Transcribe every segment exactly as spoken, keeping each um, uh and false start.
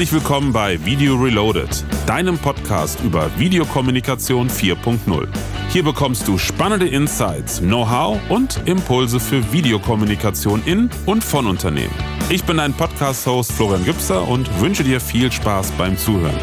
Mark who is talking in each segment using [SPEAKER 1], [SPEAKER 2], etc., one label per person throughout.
[SPEAKER 1] Herzlich willkommen bei Video Reloaded, deinem Podcast über Videokommunikation vier Punkt null. Hier bekommst du spannende Insights, Know-how und Impulse für Videokommunikation in und von Unternehmen. Ich bin dein Podcast-Host Florian Gübser und wünsche dir viel Spaß beim Zuhören.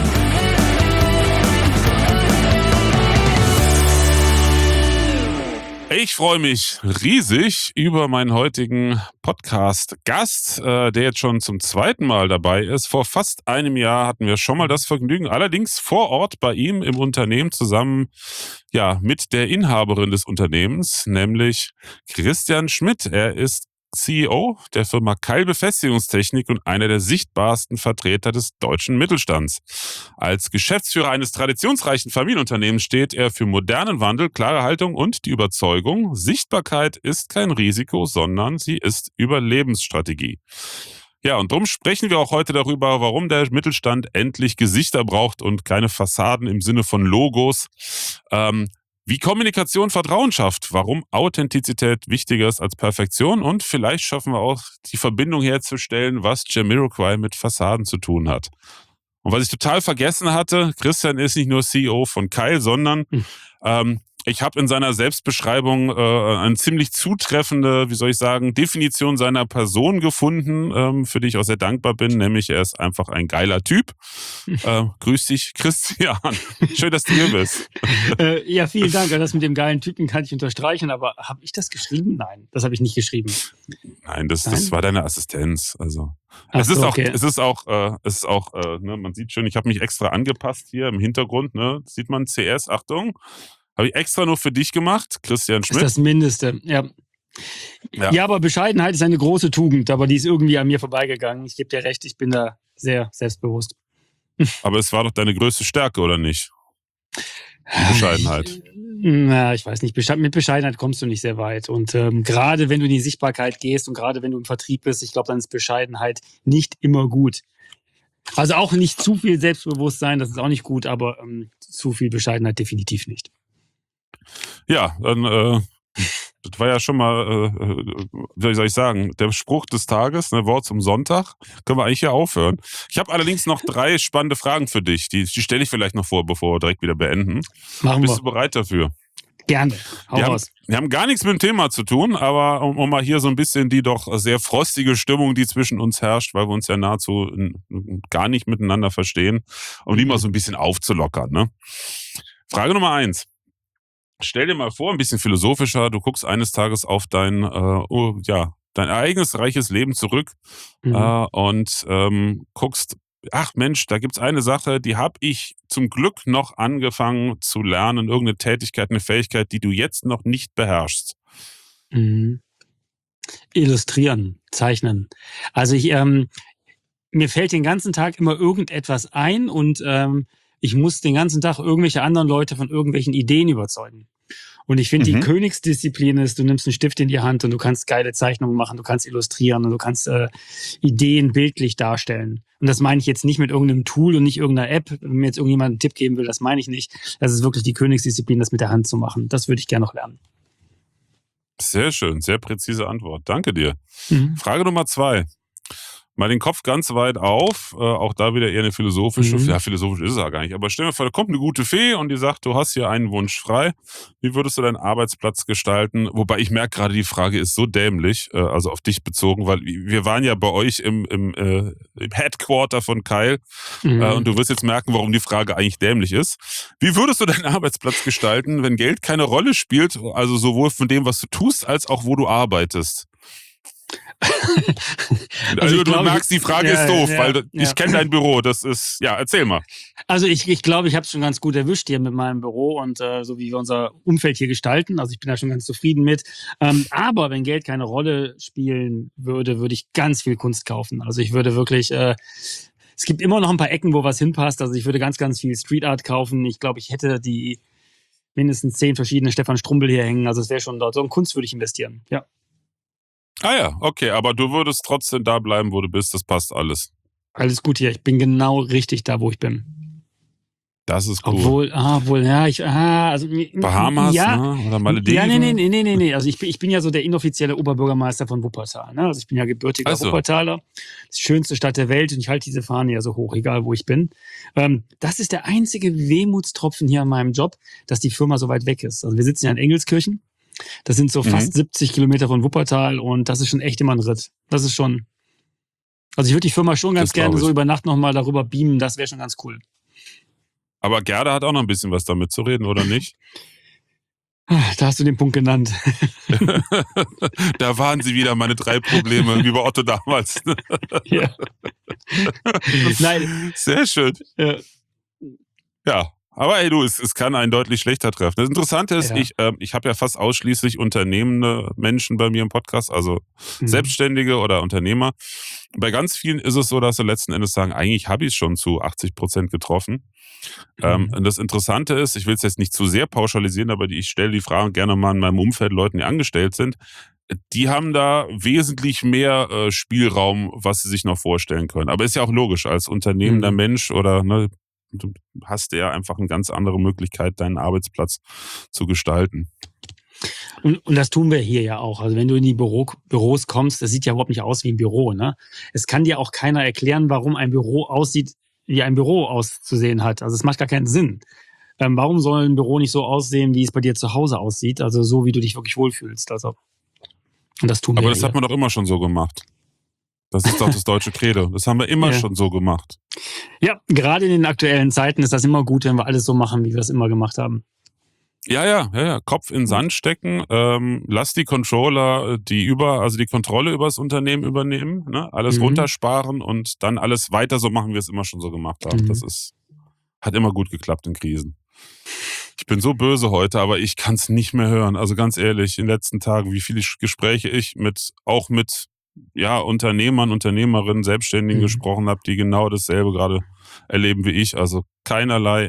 [SPEAKER 1] Ich freue mich riesig über meinen heutigen Podcast-Gast, äh, der jetzt schon zum zweiten Mal dabei ist. Vor fast einem Jahr hatten wir schon mal das Vergnügen, allerdings vor Ort bei ihm im Unternehmen zusammen ja, mit der Inhaberin des Unternehmens, nämlich Christian Schmidt. Er ist C E O der Firma Keil Befestigungstechnik und einer der sichtbarsten Vertreter des deutschen Mittelstands. Als Geschäftsführer eines traditionsreichen Familienunternehmens steht er für modernen Wandel, klare Haltung und die Überzeugung, Sichtbarkeit ist kein Risiko, sondern sie ist Überlebensstrategie. Ja, und darum sprechen wir auch heute darüber, warum der Mittelstand endlich Gesichter braucht und keine Fassaden im Sinne von Logos. Ähm, Wie Kommunikation Vertrauen schafft, warum Authentizität wichtiger ist als Perfektion und vielleicht schaffen wir auch die Verbindung herzustellen, was Jamiroquai mit Fassaden zu tun hat. Und was ich total vergessen hatte, Christian ist nicht nur C E O von Keil, sondern
[SPEAKER 2] Hm.
[SPEAKER 1] ähm, ich habe in seiner Selbstbeschreibung äh, eine ziemlich zutreffende, wie soll ich sagen, Definition seiner Person gefunden, ähm, für die ich auch sehr dankbar bin, nämlich er ist einfach ein geiler Typ. Äh, grüß dich, Christian. Schön, dass du hier bist.
[SPEAKER 2] Äh, ja, vielen Dank. Das mit dem geilen Typen kann ich unterstreichen, aber habe ich das geschrieben? Nein, das habe ich nicht geschrieben.
[SPEAKER 1] Nein, das,
[SPEAKER 2] Nein?
[SPEAKER 1] das war deine Assistenz. Also
[SPEAKER 2] Ach
[SPEAKER 1] es ist
[SPEAKER 2] so,
[SPEAKER 1] auch,
[SPEAKER 2] okay.
[SPEAKER 1] es ist auch, äh, es ist auch, äh, ne, man sieht schön, ich habe mich extra angepasst hier im Hintergrund. Ne, sieht man C S, Achtung, habe ich extra nur für dich gemacht, Christian
[SPEAKER 2] Ist
[SPEAKER 1] Schmidt.
[SPEAKER 2] das Mindeste, ja.
[SPEAKER 1] Ja.
[SPEAKER 2] Ja, aber Bescheidenheit ist eine große Tugend, aber die ist irgendwie an mir vorbeigegangen. Ich gebe dir recht, ich bin da sehr selbstbewusst.
[SPEAKER 1] Aber es war doch deine größte Stärke, oder nicht? Die Bescheidenheit.
[SPEAKER 2] Ich, na, ich weiß nicht. Besche- Mit Bescheidenheit kommst du nicht sehr weit. Und ähm, gerade wenn du in die Sichtbarkeit gehst und gerade wenn du im Vertrieb bist, ich glaube, dann ist Bescheidenheit nicht immer gut. Also auch nicht zu viel Selbstbewusstsein, das ist auch nicht gut, aber ähm, zu viel Bescheidenheit definitiv nicht.
[SPEAKER 1] Ja, dann, äh, das war ja schon mal, äh, wie soll ich sagen, der Spruch des Tages, ne, Wort zum Sonntag. Können wir eigentlich hier aufhören. Ich habe allerdings noch drei spannende Fragen für dich. Die, die stelle ich vielleicht noch vor, bevor wir direkt wieder beenden.
[SPEAKER 2] Machen
[SPEAKER 1] Bist
[SPEAKER 2] wir.
[SPEAKER 1] du bereit dafür?
[SPEAKER 2] Gerne. Hau
[SPEAKER 1] Wir haben,
[SPEAKER 2] raus.
[SPEAKER 1] wir haben gar nichts mit dem Thema zu tun, aber um, um mal hier so ein bisschen die doch sehr frostige Stimmung, die zwischen uns herrscht, weil wir uns ja nahezu n- n- gar nicht miteinander verstehen, um die mal so ein bisschen aufzulockern. Ne? Frage Nummer eins. Stell dir mal vor, ein bisschen philosophischer, du guckst eines Tages auf dein, äh, oh, ja, dein ereignisreiches Leben zurück
[SPEAKER 2] Mhm.
[SPEAKER 1] äh, und ähm, guckst, ach Mensch, da gibt's eine Sache, die habe ich zum Glück noch angefangen zu lernen, irgendeine Tätigkeit, eine Fähigkeit, die du jetzt noch nicht beherrschst.
[SPEAKER 2] Mhm. Illustrieren, zeichnen. Also ich, ähm, mir fällt den ganzen Tag immer irgendetwas ein und ähm, ich muss den ganzen Tag irgendwelche anderen Leute von irgendwelchen Ideen überzeugen. Und ich finde, die
[SPEAKER 1] Mhm.
[SPEAKER 2] Königsdisziplin ist, du nimmst einen Stift in die Hand und du kannst geile Zeichnungen machen, du kannst illustrieren und du kannst äh, Ideen bildlich darstellen. Und das meine ich jetzt nicht mit irgendeinem Tool und nicht irgendeiner App. Wenn mir jetzt irgendjemand einen Tipp geben will, das meine ich nicht. Das ist wirklich die Königsdisziplin, das mit der Hand zu machen. Das würde ich gerne noch lernen.
[SPEAKER 1] Sehr schön, sehr präzise Antwort. Danke dir.
[SPEAKER 2] Mhm.
[SPEAKER 1] Frage Nummer zwei. Mal den Kopf ganz weit auf, äh, auch da wieder eher eine philosophische,
[SPEAKER 2] Mhm.
[SPEAKER 1] ja, philosophisch ist es ja gar nicht, aber stell dir vor, da kommt eine gute Fee und die sagt, du hast hier einen Wunsch frei. Wie würdest du deinen Arbeitsplatz gestalten? Wobei ich merke gerade, die Frage ist so dämlich, äh, also auf dich bezogen, weil wir waren ja bei euch im, im, äh, im Headquarter von Keil
[SPEAKER 2] Mhm.
[SPEAKER 1] äh, und du wirst jetzt merken, warum die Frage eigentlich dämlich ist. Wie würdest du deinen Arbeitsplatz gestalten, wenn Geld keine Rolle spielt, also sowohl von dem, was du tust, als auch wo du arbeitest? Also,
[SPEAKER 2] ich
[SPEAKER 1] du
[SPEAKER 2] glaube,
[SPEAKER 1] merkst, die Frage
[SPEAKER 2] ja,
[SPEAKER 1] ist doof,
[SPEAKER 2] ja,
[SPEAKER 1] weil ich
[SPEAKER 2] ja.
[SPEAKER 1] kenne dein Büro. Das ist, ja, erzähl mal.
[SPEAKER 2] Also ich, ich glaube, ich habe es schon ganz gut erwischt hier mit meinem Büro und äh, so wie wir unser Umfeld hier gestalten. Also ich bin da schon ganz zufrieden mit. Ähm, aber wenn Geld keine Rolle spielen würde, würde ich ganz viel Kunst kaufen. Also ich würde wirklich, äh, es gibt immer noch ein paar Ecken, wo was hinpasst. Also ich würde ganz, ganz viel Street Art kaufen. Ich glaube, ich hätte die mindestens zehn verschiedene Stefan Strumbel hier hängen. Also es wäre schon dort. So in Kunst würde ich investieren. Ja.
[SPEAKER 1] Ah ja, okay, aber du würdest trotzdem da bleiben, wo du bist. Das passt alles.
[SPEAKER 2] Alles gut hier. Ich bin genau richtig da, wo ich bin.
[SPEAKER 1] Das ist cool.
[SPEAKER 2] Obwohl, ah, obwohl, ja, ich, ah, also,
[SPEAKER 1] Bahamas,
[SPEAKER 2] ja,
[SPEAKER 1] ne? Oder Malediven?
[SPEAKER 2] Ja, nee, nee, nee, nee, nee. Also ich bin, ich bin ja so der inoffizielle Oberbürgermeister von Wuppertal. Ne? Also ich bin ja gebürtiger
[SPEAKER 1] Ach so.
[SPEAKER 2] Wuppertaler. Die schönste Stadt der Welt und ich halte diese Fahne ja so hoch, egal wo ich bin. Ähm, das ist der einzige Wehmutstropfen hier an meinem Job, dass die Firma so weit weg ist. Also wir sitzen ja in Engelskirchen. Das sind so
[SPEAKER 1] Mhm.
[SPEAKER 2] fast siebzig Kilometer von Wuppertal und das ist schon echt immer ein Ritt. Das ist schon, also ich würde die Firma schon ganz
[SPEAKER 1] Das glaub
[SPEAKER 2] gerne
[SPEAKER 1] ich.
[SPEAKER 2] so über Nacht nochmal darüber beamen. Das wäre schon ganz cool.
[SPEAKER 1] Aber Gerda hat auch noch ein bisschen was damit zu reden, oder nicht?
[SPEAKER 2] Da hast du den Punkt genannt.
[SPEAKER 1] Da waren sie wieder, meine drei Probleme, wie bei Otto damals.
[SPEAKER 2] Ja. Nein.
[SPEAKER 1] Sehr schön.
[SPEAKER 2] Ja.
[SPEAKER 1] Ja, aber ey du, es, es kann einen deutlich schlechter treffen. Das Interessante ist,
[SPEAKER 2] Ja.
[SPEAKER 1] ich, äh, ich habe ja fast ausschließlich unternehmende Menschen bei mir im Podcast, also
[SPEAKER 2] Mhm.
[SPEAKER 1] Selbstständige oder Unternehmer. Bei ganz vielen ist es so, dass sie letzten Endes sagen, eigentlich habe ich es schon zu achtzig Prozent getroffen. Ähm,
[SPEAKER 2] Mhm.
[SPEAKER 1] und das Interessante ist, ich will es jetzt nicht zu sehr pauschalisieren, aber die, ich stelle die Fragen gerne mal in meinem Umfeld Leuten, die angestellt sind. Die haben da wesentlich mehr äh, Spielraum, was sie sich noch vorstellen können. Aber ist ja auch logisch, als unternehmender
[SPEAKER 2] Mhm.
[SPEAKER 1] Mensch oder ne, du hast ja einfach eine ganz andere Möglichkeit, deinen Arbeitsplatz zu gestalten.
[SPEAKER 2] Und, und das tun wir hier ja auch. Also wenn du in die Büro, Büros kommst, das sieht ja überhaupt nicht aus wie ein Büro. Ne? Es kann dir auch keiner erklären, warum ein Büro aussieht, wie ein Büro auszusehen hat. Also es macht gar keinen Sinn. Ähm, warum soll ein Büro nicht so aussehen, wie es bei dir zu Hause aussieht? Also so, wie du dich wirklich wohlfühlst. Also, und das tun wir
[SPEAKER 1] Aber
[SPEAKER 2] ja
[SPEAKER 1] das hat
[SPEAKER 2] hier.
[SPEAKER 1] man doch immer schon so gemacht. Das ist doch das deutsche Credo. Das haben wir immer
[SPEAKER 2] Ja.
[SPEAKER 1] schon so gemacht.
[SPEAKER 2] Ja, gerade in den aktuellen Zeiten ist das immer gut, wenn wir alles so machen, wie wir es immer gemacht haben.
[SPEAKER 1] Ja, ja, ja, ja. Kopf in den Sand stecken, ähm, lass die Controller die über, also die Kontrolle über das Unternehmen übernehmen, ne? Alles
[SPEAKER 2] Mhm.
[SPEAKER 1] runtersparen und dann alles weiter so machen, wie wir es immer schon so gemacht haben.
[SPEAKER 2] Mhm.
[SPEAKER 1] Das ist, hat immer gut geklappt in Krisen. Ich bin so böse heute, aber ich kann es nicht mehr hören. Also ganz ehrlich, in den letzten Tagen, wie viele Gespräche ich mit, auch mit ja, Unternehmern, Unternehmerinnen, Selbstständigen
[SPEAKER 2] Mhm.
[SPEAKER 1] gesprochen habe, die genau dasselbe gerade erleben wie ich. Also keinerlei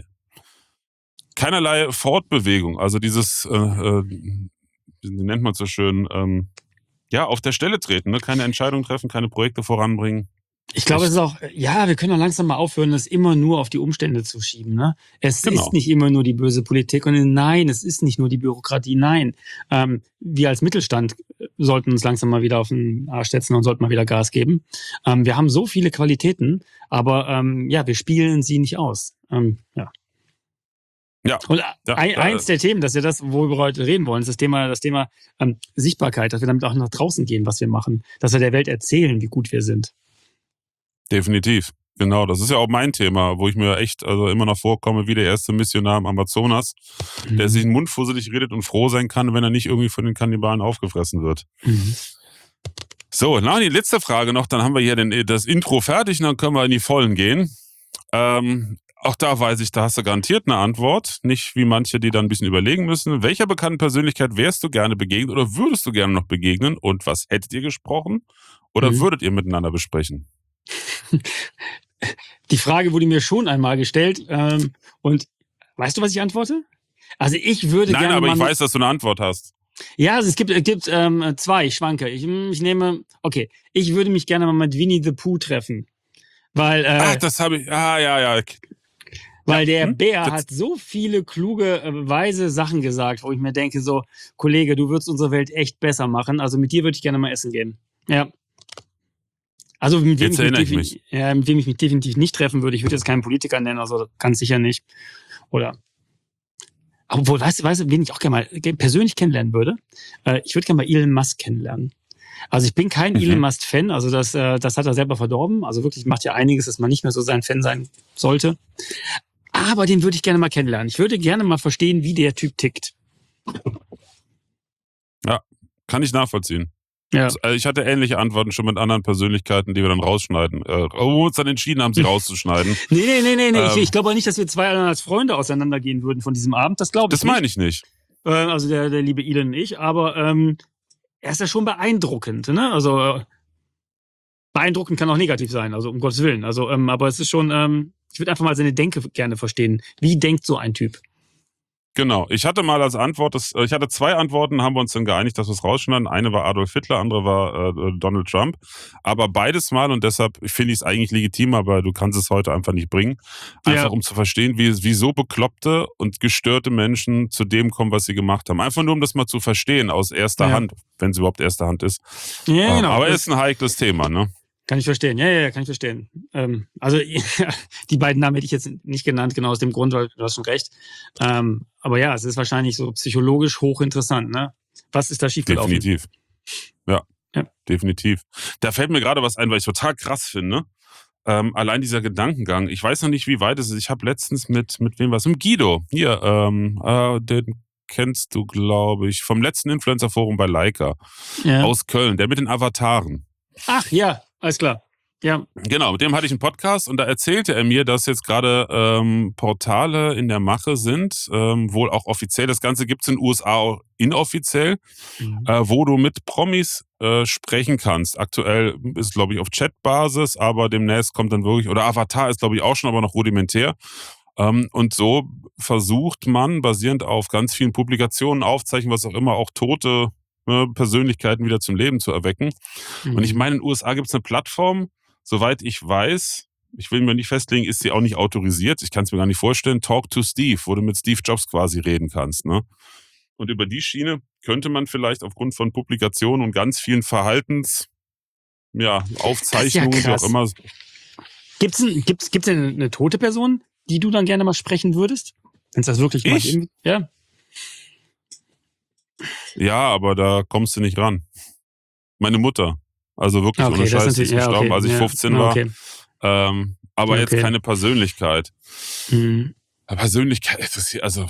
[SPEAKER 1] Keinerlei Fortbewegung, also dieses, äh, äh, wie nennt man es so schön, ähm, ja, auf der Stelle treten, ne? Keine Entscheidung treffen, keine Projekte voranbringen.
[SPEAKER 2] Ich glaube,
[SPEAKER 1] Echt.
[SPEAKER 2] es ist auch, ja, wir können auch langsam mal aufhören, das immer nur auf die Umstände zu schieben. Ne? Es
[SPEAKER 1] Genau.
[SPEAKER 2] ist nicht immer nur die böse Politik und nein, es ist nicht nur die Bürokratie, nein. Ähm, wir als Mittelstand sollten uns langsam mal wieder auf den Arsch setzen und sollten mal wieder Gas geben. Ähm, wir haben so viele Qualitäten, aber ähm, ja, wir spielen sie nicht aus. Ähm, ja.
[SPEAKER 1] Ja.
[SPEAKER 2] Und
[SPEAKER 1] Ja,
[SPEAKER 2] ein,
[SPEAKER 1] äh,
[SPEAKER 2] eins der Themen, das ist ja das, worüber wir heute reden wollen, ist das Thema, das Thema ähm, Sichtbarkeit, dass wir damit auch nach draußen gehen, was wir machen, dass wir der Welt erzählen, wie gut wir sind.
[SPEAKER 1] Definitiv. Genau, das ist ja auch mein Thema, wo ich mir echt also immer noch vorkomme wie der erste Missionar im Amazonas,
[SPEAKER 2] Mhm.
[SPEAKER 1] der sich den Mund fusselig redet und froh sein kann, wenn er nicht irgendwie von den Kannibalen aufgefressen wird.
[SPEAKER 2] Mhm.
[SPEAKER 1] So, na, die letzte Frage noch, dann haben wir hier den, das Intro fertig und dann können wir in die Vollen gehen. Ähm, auch da weiß ich, da hast du garantiert eine Antwort. Nicht wie manche, die dann ein bisschen überlegen müssen. Welcher bekannten Persönlichkeit wärst du gerne begegnet oder würdest du gerne noch begegnen? Und was hättet ihr gesprochen? Oder
[SPEAKER 2] Mhm.
[SPEAKER 1] würdet ihr miteinander besprechen?
[SPEAKER 2] Die Frage wurde mir schon einmal gestellt. Ähm, und weißt du, was ich antworte? Also ich würde
[SPEAKER 1] Nein,
[SPEAKER 2] gerne
[SPEAKER 1] aber
[SPEAKER 2] mal
[SPEAKER 1] ich
[SPEAKER 2] mit-
[SPEAKER 1] weiß, dass du eine Antwort hast.
[SPEAKER 2] Ja, also es gibt, es gibt ähm, zwei, ich schwanke. Ich, ich nehme, okay, ich würde mich gerne mal mit Winnie the Pooh treffen. Weil, äh,
[SPEAKER 1] Ach, das habe ich. Ah, ja, ja.
[SPEAKER 2] weil
[SPEAKER 1] ja,
[SPEAKER 2] der
[SPEAKER 1] hm?
[SPEAKER 2] Bär
[SPEAKER 1] Das-
[SPEAKER 2] hat so viele kluge, äh, weise Sachen gesagt, wo ich mir denke, so, Kollege, du würdest unsere Welt echt besser machen. Also mit dir würde ich gerne mal essen gehen. Ja. Also mit wem,
[SPEAKER 1] Jetzt
[SPEAKER 2] ich mich,
[SPEAKER 1] erinnere ich
[SPEAKER 2] defin-
[SPEAKER 1] mich.
[SPEAKER 2] Ja, mit wem ich mich definitiv nicht treffen würde. Ich würde jetzt keinen Politiker nennen, also ganz sicher nicht. Oder. Obwohl, weißt du, weißt du, wen ich auch gerne mal ge- persönlich kennenlernen würde? Äh, ich würde gerne mal Elon Musk kennenlernen. Also ich bin kein
[SPEAKER 1] Mhm.
[SPEAKER 2] Elon Musk-Fan, also das, äh, das hat er selber verdorben. Also wirklich macht ja einiges, dass man nicht mehr so sein Fan sein sollte. Aber den würde ich gerne mal kennenlernen. Ich würde gerne mal verstehen, wie der Typ tickt.
[SPEAKER 1] Kann ich nachvollziehen.
[SPEAKER 2] Ja.
[SPEAKER 1] Also ich hatte ähnliche Antworten schon mit anderen Persönlichkeiten, die wir dann rausschneiden. Äh, wo wir uns dann entschieden haben, sie rauszuschneiden.
[SPEAKER 2] Nee, nee, nee, nee, nee.
[SPEAKER 1] Ähm.
[SPEAKER 2] ich, ich glaube auch nicht, dass wir zwei als Freunde auseinandergehen würden von diesem Abend. Das glaube ich
[SPEAKER 1] Das
[SPEAKER 2] nicht.
[SPEAKER 1] meine ich nicht.
[SPEAKER 2] Äh, also der, der liebe Elon und ich. Aber ähm, er ist ja schon beeindruckend. Ne? Also äh, beeindruckend kann auch negativ sein, also um Gottes Willen. Also, ähm, aber es ist schon, ähm, ich würde einfach mal seine Denke gerne verstehen. Wie denkt so ein Typ?
[SPEAKER 1] Genau. Ich hatte mal als Antwort, das, ich hatte zwei Antworten, haben wir uns dann geeinigt, dass wir es rausschneiden. Eine war Adolf Hitler, andere war äh, Donald Trump. Aber beides mal, und deshalb finde ich es eigentlich legitim, aber du kannst es heute einfach nicht bringen. Einfach
[SPEAKER 2] Ja.
[SPEAKER 1] um zu verstehen, wie, wie so bekloppte und gestörte Menschen zu dem kommen, was sie gemacht haben. Einfach nur, um das mal zu verstehen aus erster
[SPEAKER 2] Ja.
[SPEAKER 1] Hand, wenn es überhaupt erster Hand ist.
[SPEAKER 2] Ja,
[SPEAKER 1] Ähm,
[SPEAKER 2] genau.
[SPEAKER 1] aber
[SPEAKER 2] Das-
[SPEAKER 1] ist ein heikles Thema, ne?
[SPEAKER 2] Kann ich verstehen. Ja, ja, ja, kann ich verstehen. Ähm, also die beiden Namen hätte ich jetzt nicht genannt, genau aus dem Grund, weil du hast schon recht. Ähm, aber ja, es ist wahrscheinlich so psychologisch hochinteressant, ne? Was ist da schiefgelaufen?
[SPEAKER 1] Definitiv. Ja,
[SPEAKER 2] Ja.
[SPEAKER 1] definitiv. Da fällt mir gerade was ein, weil ich total krass finde. Ähm, allein dieser Gedankengang. Ich weiß noch nicht, wie weit es ist. Ich habe letztens mit, mit wem was? Mit Guido. Hier, ähm, äh, den kennst du, glaube ich, vom letzten Influencer-Forum bei Leica
[SPEAKER 2] Ja.
[SPEAKER 1] aus Köln, der mit den Avataren.
[SPEAKER 2] Ach ja, alles klar. Ja.
[SPEAKER 1] Genau, mit dem hatte ich einen Podcast und da erzählte er mir, dass jetzt gerade ähm, Portale in der Mache sind, ähm, wohl auch offiziell. Das Ganze gibt's in den U S A auch inoffiziell,
[SPEAKER 2] Mhm.
[SPEAKER 1] äh, wo du mit Promis äh, sprechen kannst. Aktuell ist, glaube ich, auf Chatbasis, aber demnächst kommt dann wirklich, oder Avatar ist, glaube ich, auch schon, aber noch rudimentär. Ähm, und so versucht man, basierend auf ganz vielen Publikationen, Aufzeichnungen, was auch immer, auch tote äh, Persönlichkeiten wieder zum Leben zu erwecken.
[SPEAKER 2] Mhm.
[SPEAKER 1] Und ich meine, in den U S A gibt es eine Plattform, soweit ich weiß, ich will mir nicht festlegen, ist sie auch nicht autorisiert, ich kann es mir gar nicht vorstellen, Talk to Steve, wo du mit Steve Jobs quasi reden kannst. Ne? Und über die Schiene könnte man vielleicht aufgrund von Publikationen und ganz vielen Verhaltens, ja, Aufzeichnungen,
[SPEAKER 2] Das ist ja
[SPEAKER 1] wie auch
[SPEAKER 2] krass.
[SPEAKER 1] immer.
[SPEAKER 2] Gibt's, ein, gibt's, gibt's denn eine tote Person, die du dann gerne mal sprechen würdest? Wenn es das wirklich mal
[SPEAKER 1] Ich?
[SPEAKER 2] geben- Ja.
[SPEAKER 1] Ja, aber da kommst du nicht ran. Meine Mutter. Also wirklich
[SPEAKER 2] Ah, okay,
[SPEAKER 1] ohne
[SPEAKER 2] das ist
[SPEAKER 1] Scheiß, die
[SPEAKER 2] natürlich-
[SPEAKER 1] ist
[SPEAKER 2] ja,
[SPEAKER 1] gestorben,
[SPEAKER 2] okay,
[SPEAKER 1] als ich
[SPEAKER 2] ja,
[SPEAKER 1] fünfzehn
[SPEAKER 2] ah,
[SPEAKER 1] war.
[SPEAKER 2] okay.
[SPEAKER 1] Ähm, aber jetzt
[SPEAKER 2] Okay.
[SPEAKER 1] keine Persönlichkeit.
[SPEAKER 2] Mhm.
[SPEAKER 1] Persönlichkeit, das hier, also.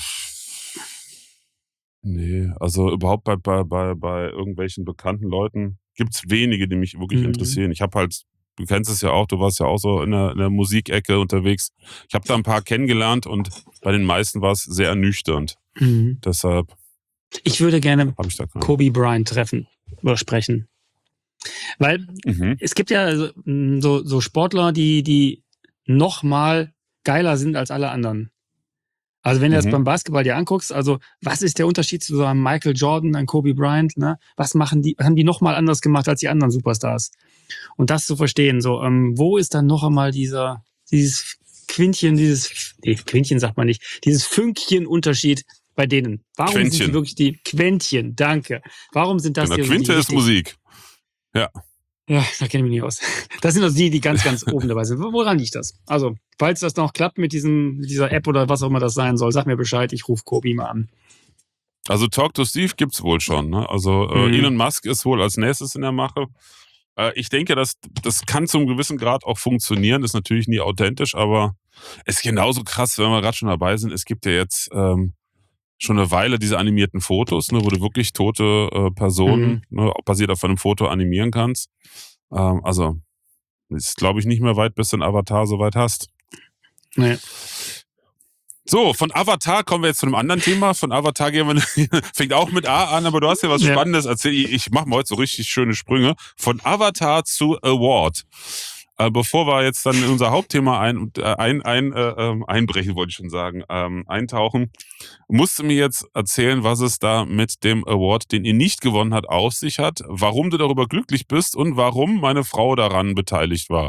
[SPEAKER 1] Nee, also überhaupt bei, bei, bei, bei irgendwelchen bekannten Leuten gibt's wenige, die mich wirklich
[SPEAKER 2] Mhm.
[SPEAKER 1] interessieren. Ich habe halt, du kennst es ja auch, du warst ja auch so in der, in der Musikecke unterwegs. Ich habe da ein paar kennengelernt und bei den meisten war es sehr ernüchternd.
[SPEAKER 2] Mhm.
[SPEAKER 1] Deshalb
[SPEAKER 2] Ich würde gerne
[SPEAKER 1] habe ich da keinen.
[SPEAKER 2] Kobe Bryant treffen oder sprechen. Weil
[SPEAKER 1] Mhm.
[SPEAKER 2] es gibt ja so, so, so Sportler, die, die noch mal geiler sind als alle anderen. Also wenn du das
[SPEAKER 1] Mhm.
[SPEAKER 2] beim Basketball dir anguckst, also was ist der Unterschied zu so einem Michael Jordan, einem Kobe Bryant, ne? Was machen die, was haben die noch mal anders gemacht als die anderen Superstars? Und das zu verstehen, so, ähm, wo ist dann noch einmal dieser, dieses Quintchen, dieses, nee, Quintchen sagt man nicht, dieses Fünkchen Unterschied bei denen? Warum sind
[SPEAKER 1] Quäntchen.
[SPEAKER 2] die wirklich die Quäntchen? Danke. Warum sind das
[SPEAKER 1] Genau,
[SPEAKER 2] die, also die
[SPEAKER 1] Quinte ist
[SPEAKER 2] richtig-
[SPEAKER 1] Musik. Ja.
[SPEAKER 2] Ja, da kenne ich mich nicht aus. Das sind also die, die ganz, ganz oben dabei sind. Woran liegt das? Also, falls das noch klappt mit diesem, mit dieser App oder was auch immer das sein soll, sag mir Bescheid, ich rufe Kobi mal an.
[SPEAKER 1] Also Talk to Steve gibt's wohl schon. Ne? Also äh,
[SPEAKER 2] Mhm.
[SPEAKER 1] Elon Musk ist wohl als nächstes in der Mache. Äh, ich denke, das, das kann zum gewissen Grad auch funktionieren. Ist natürlich nie authentisch, aber ist genauso krass, wenn wir gerade schon dabei sind. Es gibt ja jetzt ähm, schon eine Weile diese animierten Fotos, ne, wo du wirklich tote äh, Personen,
[SPEAKER 2] Mhm.
[SPEAKER 1] ne, basiert auf einem Foto animieren kannst. Ähm, also ist, glaube ich, nicht mehr weit, bis du einen Avatar soweit hast.
[SPEAKER 2] Nee.
[SPEAKER 1] So, von Avatar kommen wir jetzt zu einem anderen Thema. Von Avatar gehen wir, fängt auch mit A an, aber du hast ja was
[SPEAKER 2] Ja.
[SPEAKER 1] Spannendes erzählt. Ich mache mal heute so richtig schöne Sprünge. Von Avatar zu Award. Äh, bevor wir jetzt dann in unser Hauptthema ein, äh, ein, ein, äh, ähm, einbrechen, wollte ich schon sagen, ähm, eintauchen, musst du mir jetzt erzählen, was es da mit dem Award, den ihr nicht gewonnen habt, auf sich hat, warum du darüber glücklich bist und warum meine Frau daran beteiligt war.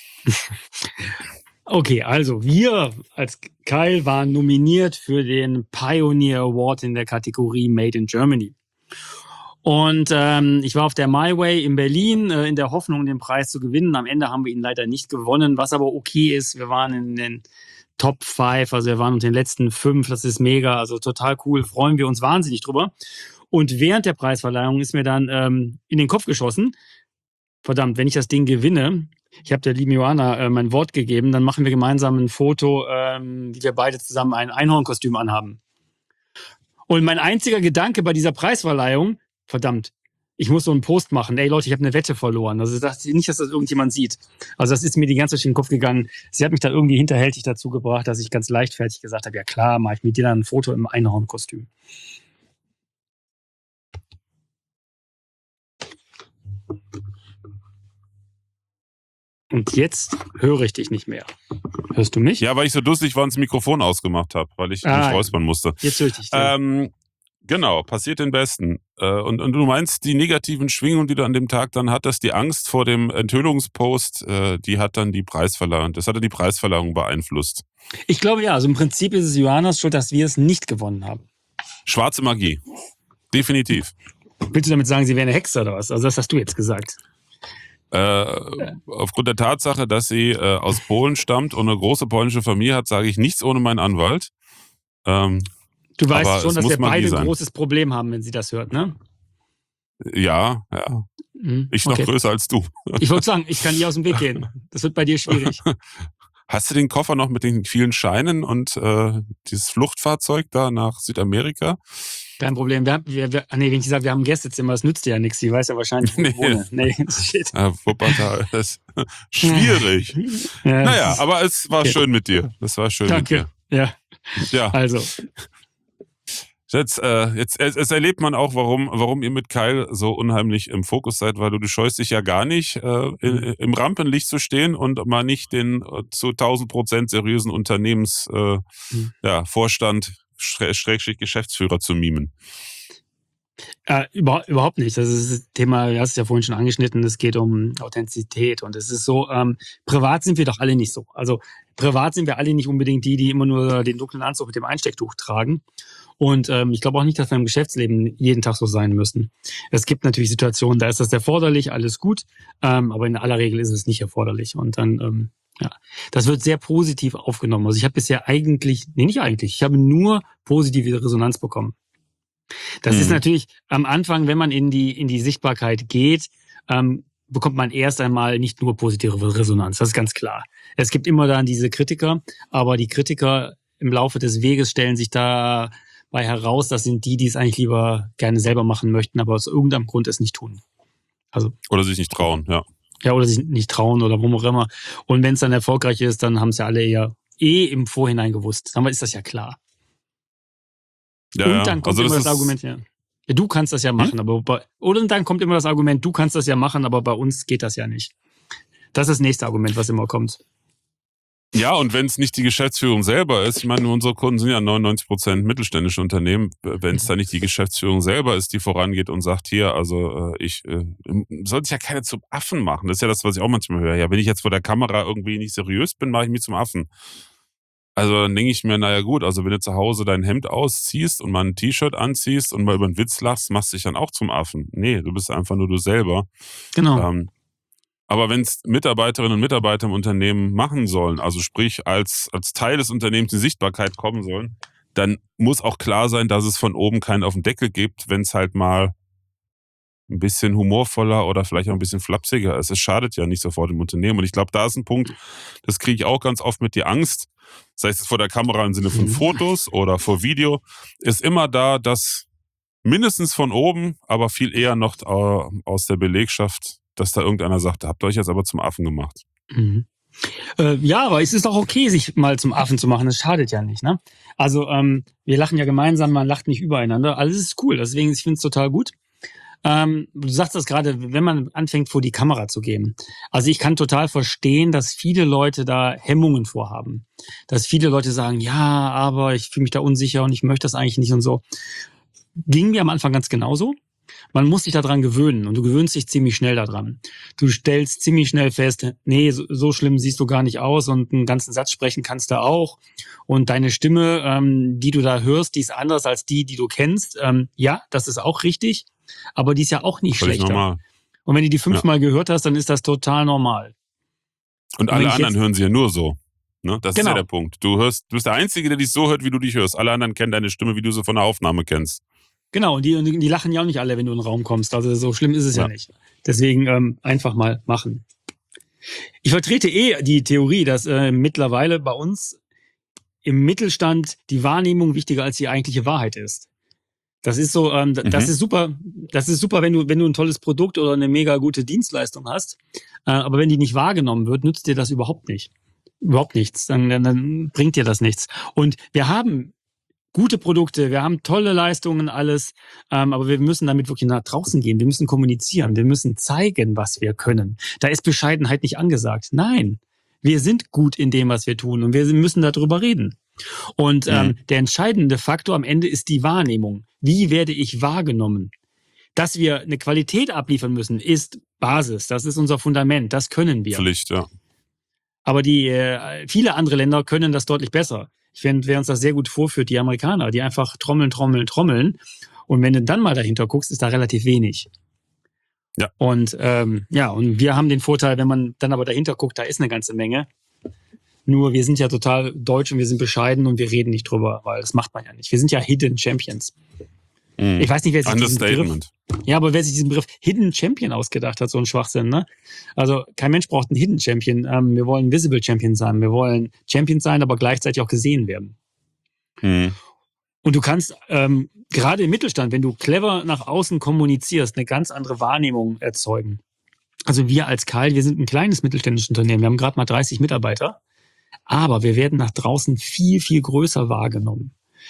[SPEAKER 2] Okay, also wir als Keil waren nominiert für den Pioneer Award in der Kategorie Made in Germany. Und ähm, ich war auf der My Way in Berlin äh, in der Hoffnung, den Preis zu gewinnen. Am Ende haben wir ihn leider nicht gewonnen, was aber okay ist. Wir waren in den Top fünf, also wir waren unter den letzten fünf. Das ist mega, also total cool. Freuen wir uns wahnsinnig drüber. Und während der Preisverleihung ist mir dann ähm, in den Kopf geschossen, verdammt, wenn ich das Ding gewinne, ich habe der lieben Johanna äh, mein Wort gegeben, dann machen wir gemeinsam ein Foto, ähm, wie wir beide zusammen ein Einhornkostüm anhaben. Und mein einziger Gedanke bei dieser Preisverleihung, verdammt, ich muss so einen Post machen. Ey Leute, ich habe eine Wette verloren. Also das, nicht, dass das irgendjemand sieht. Also das ist mir die ganze Zeit in den Kopf gegangen. Sie hat mich da irgendwie hinterhältig dazu gebracht, dass ich ganz leichtfertig gesagt habe, ja klar, mache ich mit dir dann ein Foto im Einhornkostüm. Und jetzt höre ich dich nicht mehr. Hörst du mich?
[SPEAKER 1] Ja, weil ich so dusselig war und das Mikrofon ausgemacht habe, weil ich
[SPEAKER 2] Ah,
[SPEAKER 1] mich
[SPEAKER 2] ja.
[SPEAKER 1] räuspern musste.
[SPEAKER 2] Jetzt höre ich dich.
[SPEAKER 1] Ähm, genau, passiert den Besten. Äh, und, und du meinst, die negativen Schwingungen, die du an dem Tag dann hattest, die Angst vor dem Enthüllungspost, äh, die hat dann die Preisverleihung, das hat dann die Preisverleihung beeinflusst.
[SPEAKER 2] Ich glaube ja, also im Prinzip ist es Johannas Schuld, dass wir es nicht gewonnen haben.
[SPEAKER 1] Schwarze Magie. Definitiv.
[SPEAKER 2] Willst du damit sagen, sie wäre eine Hexe oder was? Also das hast du jetzt gesagt.
[SPEAKER 1] Äh, aufgrund der Tatsache, dass sie äh, aus Polen stammt und eine große polnische Familie hat, sage ich nichts ohne meinen Anwalt. Ähm,
[SPEAKER 2] Du weißt
[SPEAKER 1] aber
[SPEAKER 2] schon,
[SPEAKER 1] es
[SPEAKER 2] dass
[SPEAKER 1] muss
[SPEAKER 2] wir
[SPEAKER 1] Magie
[SPEAKER 2] beide ein
[SPEAKER 1] sein.
[SPEAKER 2] großes Problem haben, wenn sie das hört, ne?
[SPEAKER 1] Ja, ja.
[SPEAKER 2] Mhm,
[SPEAKER 1] Ich noch
[SPEAKER 2] okay.
[SPEAKER 1] größer als du.
[SPEAKER 2] Ich wollte sagen, ich kann nie aus dem Weg gehen. Das wird bei dir schwierig.
[SPEAKER 1] Hast du den Koffer noch mit den vielen Scheinen und äh, dieses Fluchtfahrzeug da nach Südamerika?
[SPEAKER 2] Kein Problem. Wir, haben- wir, wir, nee, wenn ich sage, wir haben ein Gästezimmer, das nützt dir ja nichts. Sie weiß ja wahrscheinlich, wo
[SPEAKER 1] Nee.
[SPEAKER 2] ich wohne. Nee, shit.
[SPEAKER 1] Äh, Wuppertal, das ist schwierig.
[SPEAKER 2] Ja,
[SPEAKER 1] Naja,
[SPEAKER 2] das ist-
[SPEAKER 1] aber es war
[SPEAKER 2] okay.
[SPEAKER 1] schön mit dir. Das war schön
[SPEAKER 2] Danke. Ja,
[SPEAKER 1] mit dir. Ja,
[SPEAKER 2] also.
[SPEAKER 1] jetzt, äh, jetzt, jetzt, jetzt erlebt man auch, warum, warum ihr mit Kyle so unheimlich im Fokus seid, weil du, du scheust dich ja gar nicht, äh, in, im Rampenlicht zu stehen und mal nicht den äh, zu tausend Prozent seriösen Unternehmens, äh,
[SPEAKER 2] Mhm.
[SPEAKER 1] ja, Vorstand, Schräg- Schrägstrich Geschäftsführer zu mimen.
[SPEAKER 2] Äh, über, überhaupt nicht. Das ist das Thema, du hast es ja vorhin schon angeschnitten, es geht um Authentizität. Und es ist so, ähm, privat sind wir doch alle nicht so. Also privat sind wir alle nicht unbedingt die, die immer nur den dunklen Anzug mit dem Einstecktuch tragen. Und ähm, ich glaube auch nicht, dass wir im Geschäftsleben jeden Tag so sein müssen. Es gibt natürlich Situationen, da ist das erforderlich, alles gut, ähm, aber in aller Regel ist es nicht erforderlich. Und dann, ähm, ja, das wird sehr positiv aufgenommen. Also ich habe bisher eigentlich, nee, nicht eigentlich, ich habe nur positive Resonanz bekommen. Das
[SPEAKER 1] Mhm.
[SPEAKER 2] ist natürlich am Anfang, wenn man in die, in die Sichtbarkeit geht, ähm, bekommt man erst einmal nicht nur positive Resonanz. Das ist ganz klar. Es gibt immer dann diese Kritiker, aber die Kritiker im Laufe des Weges stellen sich dabei heraus, das sind die, die es eigentlich lieber gerne selber machen möchten, aber aus irgendeinem Grund es nicht tun. Also,
[SPEAKER 1] Oder sich nicht trauen, ja.
[SPEAKER 2] ja, oder sich nicht trauen oder warum auch immer. Und wenn es dann erfolgreich ist, dann haben es ja alle eher eh im Vorhinein gewusst. Dann ist das ja klar.
[SPEAKER 1] Ja,
[SPEAKER 2] Und
[SPEAKER 1] ja.
[SPEAKER 2] dann kommt
[SPEAKER 1] Also
[SPEAKER 2] immer
[SPEAKER 1] das
[SPEAKER 2] das
[SPEAKER 1] ist-
[SPEAKER 2] Argument, ja. Ja, du kannst das ja machen, aber bei, oder dann kommt immer das Argument, du kannst das ja machen, aber bei uns geht das ja nicht. Das ist das nächste Argument, was immer kommt.
[SPEAKER 1] Ja, und wenn es nicht die Geschäftsführung selber ist, ich meine, unsere Kunden sind ja neunundneunzig Prozent mittelständische Unternehmen, wenn es da nicht die Geschäftsführung selber ist, die vorangeht und sagt, hier, also äh, ich äh, soll sich ja keiner zum Affen machen. Das ist ja das, was ich auch manchmal höre. Ja, wenn ich jetzt vor der Kamera irgendwie nicht seriös bin, mache ich mich zum Affen. Also dann denke ich mir, naja gut, also wenn du zu Hause dein Hemd ausziehst und mal ein T-Shirt anziehst und mal über einen Witz lachst, machst du dich dann auch zum Affen. Nee, du bist einfach nur du selber.
[SPEAKER 2] Genau.
[SPEAKER 1] Ähm, aber wenn es Mitarbeiterinnen und Mitarbeiter im Unternehmen machen sollen, also sprich als, als Teil des Unternehmens in Sichtbarkeit kommen sollen, dann muss auch klar sein, dass es von oben keinen auf den Deckel gibt, wenn es halt mal ein bisschen humorvoller oder vielleicht auch ein bisschen flapsiger ist. Es schadet ja nicht sofort dem Unternehmen. Und ich glaube, da ist ein Punkt, das kriege ich auch ganz oft mit, die Angst, sei es vor der Kamera im Sinne von
[SPEAKER 2] Mhm.
[SPEAKER 1] Fotos oder vor Video, ist immer da, dass mindestens von oben, aber viel eher noch äh, aus der Belegschaft, dass da irgendeiner sagt, habt ihr euch jetzt aber zum Affen gemacht.
[SPEAKER 2] Mhm. Äh, ja, aber es ist auch okay, sich mal zum Affen zu machen. Das schadet ja nicht, ne? Also, ähm, wir lachen ja gemeinsam, man lacht nicht übereinander. Alles ist cool. Deswegen, ich finde es total gut. Ähm, du sagst das gerade, wenn man anfängt, vor die Kamera zu gehen. Also ich kann total verstehen, dass viele Leute da Hemmungen vorhaben. Dass viele Leute sagen, ja, aber ich fühle mich da unsicher und ich möchte das eigentlich nicht und so. Ging mir am Anfang ganz genauso. Man muss sich daran gewöhnen und du gewöhnst dich ziemlich schnell daran. Du stellst ziemlich schnell fest, nee, so, so schlimm siehst du gar nicht aus und einen ganzen Satz sprechen kannst du auch. Und deine Stimme, ähm, die du da hörst, die ist anders als die, die du kennst. Ähm, ja, das ist auch richtig, aber die ist ja auch nicht
[SPEAKER 1] Völlig
[SPEAKER 2] schlechter.
[SPEAKER 1] normal.
[SPEAKER 2] Und wenn du die fünfmal gehört hast, dann ist das total normal.
[SPEAKER 1] Und
[SPEAKER 2] Und wenn
[SPEAKER 1] alle
[SPEAKER 2] ich
[SPEAKER 1] anderen
[SPEAKER 2] jetzt-
[SPEAKER 1] hören sie ja nur so. Ne? Das ist
[SPEAKER 2] Genau.
[SPEAKER 1] ja der Punkt. Du hörst, du bist der Einzige, der dich so hört, wie du dich hörst. Alle anderen kennen deine Stimme, wie du sie von der Aufnahme kennst.
[SPEAKER 2] Genau, und die, und die lachen ja auch nicht alle, wenn du in den Raum kommst. Also so schlimm ist es ja,
[SPEAKER 1] Ja.
[SPEAKER 2] nicht. Deswegen ähm, einfach mal machen. Ich vertrete eh die Theorie, dass äh, mittlerweile bei uns im Mittelstand die Wahrnehmung wichtiger als die eigentliche Wahrheit ist. Das ist so, ähm, d- das
[SPEAKER 1] Mhm.
[SPEAKER 2] ist super, das ist super, wenn du, wenn du ein tolles Produkt oder eine mega gute Dienstleistung hast. Äh, aber wenn die nicht wahrgenommen wird, nützt dir das überhaupt nicht. Überhaupt nichts. Dann, dann, dann bringt dir das nichts. Und wir haben gute Produkte, wir haben tolle Leistungen, alles, ähm, aber wir müssen damit wirklich nach draußen gehen. Wir müssen kommunizieren, wir müssen zeigen, was wir können. Da ist Bescheidenheit nicht angesagt. Nein, wir sind gut in dem, was wir tun und wir müssen darüber reden. Und ähm, mhm. der entscheidende Faktor am Ende ist die Wahrnehmung. Wie werde ich wahrgenommen? Dass wir eine Qualität abliefern müssen, ist Basis. Das ist unser Fundament. Das können wir.
[SPEAKER 1] Pflicht, ja.
[SPEAKER 2] Aber die äh, viele andere Länder können das deutlich besser. Ich finde, wer uns das sehr gut vorführt, die Amerikaner, die einfach trommeln, trommeln, trommeln. Und wenn du dann mal dahinter guckst, ist da relativ wenig.
[SPEAKER 1] Ja.
[SPEAKER 2] Und ähm, ja, und wir haben den Vorteil, wenn man dann aber dahinter guckt, da ist eine ganze Menge. Nur wir sind ja total deutsch und wir sind bescheiden und wir reden nicht drüber, weil das macht man ja nicht. Wir sind ja Hidden Champions. Mhm. Ich weiß nicht, wer sich diesen Begriff, ja, aber wer sich diesen Begriff Hidden Champion ausgedacht hat, so ein Schwachsinn, ne? Also kein Mensch braucht einen Hidden Champion. Ähm, wir wollen Visible Champion sein. Wir wollen Champion sein, aber gleichzeitig auch gesehen werden.
[SPEAKER 1] Mhm.
[SPEAKER 2] Und du kannst ähm, gerade im Mittelstand, wenn du clever nach außen kommunizierst, eine ganz andere Wahrnehmung erzeugen. Also wir als Keil, wir sind ein kleines mittelständisches Unternehmen. Wir haben gerade mal dreißig Mitarbeiter, aber wir werden nach draußen viel, viel größer wahrgenommen.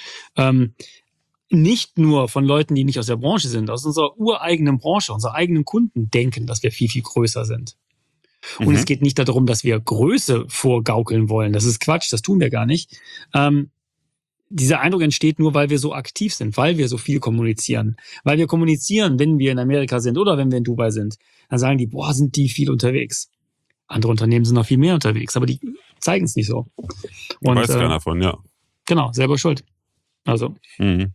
[SPEAKER 2] Ähm, Nicht nur von Leuten, die nicht aus der Branche sind, aus unserer ureigenen Branche, unserer eigenen Kunden denken, dass wir viel, viel größer sind. Und mhm. es geht nicht darum, dass wir Größe vorgaukeln wollen. Das ist Quatsch, das tun wir gar nicht. Ähm, dieser Eindruck entsteht nur, weil wir so aktiv sind, weil wir so viel kommunizieren. Weil wir kommunizieren, wenn wir in Amerika sind oder wenn wir in Dubai sind. Dann sagen die, boah, sind die viel unterwegs. Andere Unternehmen sind noch viel mehr unterwegs, aber die zeigen es nicht so.
[SPEAKER 1] Und, weiß äh, keiner von, ja.
[SPEAKER 2] Genau, selber schuld. Also.
[SPEAKER 1] Mhm.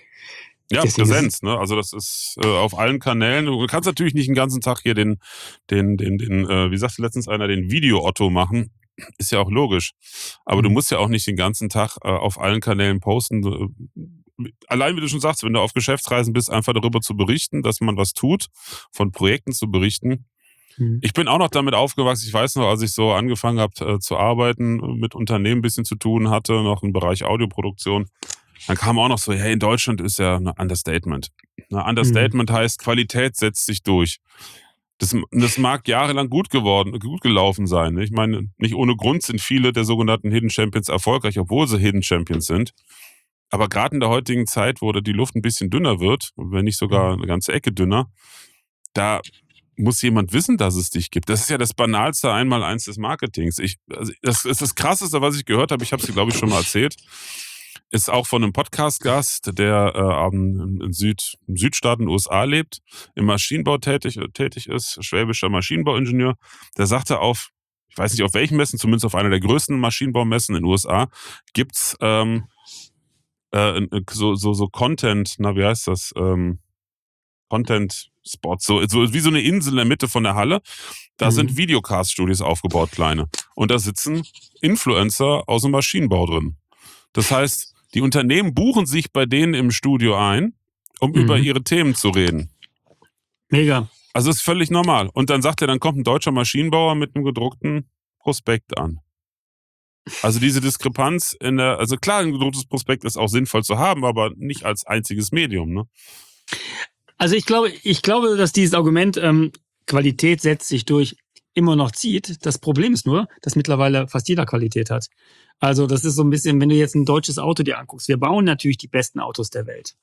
[SPEAKER 1] Ja, Präsenz, ne? Also das ist äh, auf allen Kanälen. Du kannst natürlich nicht den ganzen Tag hier den, den, den, den, äh, wie sagte letztens einer, den Video-Otto machen. Ist ja auch logisch. Aber mhm. du musst ja auch nicht den ganzen Tag äh, auf allen Kanälen posten. Allein, wie du schon sagst, wenn du auf Geschäftsreisen bist, einfach darüber zu berichten, dass man was tut, von Projekten zu berichten. Mhm. Ich bin auch noch damit aufgewachsen. Ich weiß noch, als ich so angefangen habe äh, zu arbeiten, mit Unternehmen ein bisschen zu tun hatte, noch im Bereich Audioproduktion. Dann kam auch noch so, hey, in Deutschland ist ja ein Understatement. Ein Understatement mhm. heißt, Qualität setzt sich durch. Das, das mag jahrelang gut geworden, gut gelaufen sein. Ich meine, nicht ohne Grund sind viele der sogenannten Hidden Champions erfolgreich, obwohl sie Hidden Champions sind. Aber gerade in der heutigen Zeit, wo die Luft ein bisschen dünner wird, wenn nicht sogar eine ganze Ecke dünner, da muss jemand wissen, dass es dich gibt. Das ist ja das banalste Einmaleins des Marketings. Ich, also das ist das Krasseste, was ich gehört habe. Ich habe es dir, glaube ich, schon mal erzählt. Ist auch von einem Podcast-Gast, der äh, in Süd, im Südstaaten U S A lebt, im Maschinenbau tätig, tätig ist, schwäbischer Maschinenbauingenieur. Der sagte auf, ich weiß nicht auf welchen Messen, zumindest auf einer der größten Maschinenbaumessen in den U S A, gibt's ähm, äh, so, so, so Content, na wie heißt das, ähm, Content-Spots, so, so wie so eine Insel in der Mitte von der Halle. Da mhm. sind Videocast-Studios aufgebaut, kleine. Und da sitzen Influencer aus dem Maschinenbau drin. Das heißt, die Unternehmen buchen sich bei denen im Studio ein, um mhm. über ihre Themen zu reden.
[SPEAKER 2] Mega.
[SPEAKER 1] Also ist völlig normal. Und dann sagt er, dann kommt ein deutscher Maschinenbauer mit einem gedruckten Prospekt an. Also diese Diskrepanz in der, also klar, ein gedrucktes Prospekt ist auch sinnvoll zu haben, aber nicht als einziges Medium, ne?
[SPEAKER 2] Also ich glaube, ich glaube, dass dieses Argument ähm, Qualität setzt sich durch immer noch zieht. Das Problem ist nur, dass mittlerweile fast jeder Qualität hat. Also das ist so ein bisschen, wenn du jetzt ein deutsches Auto dir anguckst, wir bauen natürlich die besten Autos der Welt.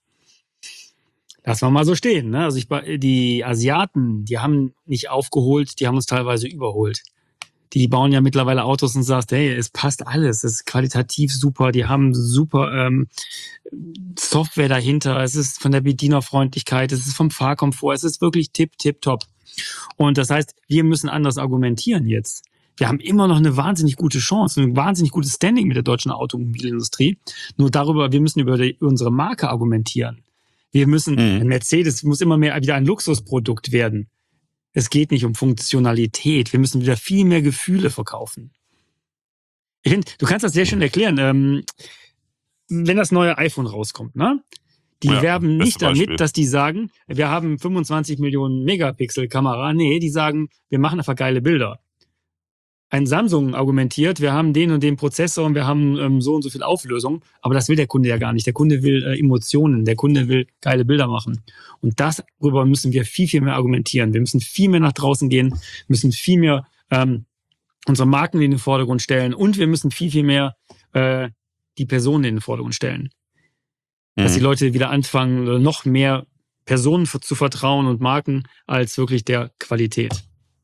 [SPEAKER 2] Lass mal mal so stehen, ne? Also ich, die Asiaten, die haben nicht aufgeholt, die haben uns teilweise überholt. Die bauen ja mittlerweile Autos und sagst, hey, es passt alles, es ist qualitativ super, die haben super ähm, Software dahinter, es ist von der Bedienerfreundlichkeit, es ist vom Fahrkomfort, es ist wirklich tipp, tipp, top. Und das heißt, wir müssen anders argumentieren jetzt. Wir haben immer noch eine wahnsinnig gute Chance, ein wahnsinnig gutes Standing mit der deutschen Automobilindustrie. Nur darüber, wir müssen über die, unsere Marke argumentieren. Wir müssen, mhm. ein Mercedes muss immer mehr wieder ein Luxusprodukt werden. Es geht nicht um Funktionalität. Wir müssen wieder viel mehr Gefühle verkaufen. Ich finde, du kannst das sehr schön erklären. Ähm, wenn das neue iPhone rauskommt, ne? Die ja, werben nicht damit, Beispiel. Dass die sagen, wir haben fünfundzwanzig Millionen Megapixel Kamera. Nee, die sagen, wir machen einfach geile Bilder. Ein Samsung argumentiert, wir haben den und den Prozessor und wir haben ähm, so und so viel Auflösung. Aber das will der Kunde ja gar nicht. Der Kunde will äh, Emotionen. Der Kunde will geile Bilder machen. Und darüber müssen wir viel, viel mehr argumentieren. Wir müssen viel mehr nach draußen gehen, müssen viel mehr ähm, unsere Marken in den Vordergrund stellen und wir müssen viel, viel mehr äh, die Personen in den Vordergrund stellen. dass die
[SPEAKER 1] Mhm.
[SPEAKER 2] Leute wieder anfangen, noch mehr Personen f- zu vertrauen und Marken als wirklich der Qualität.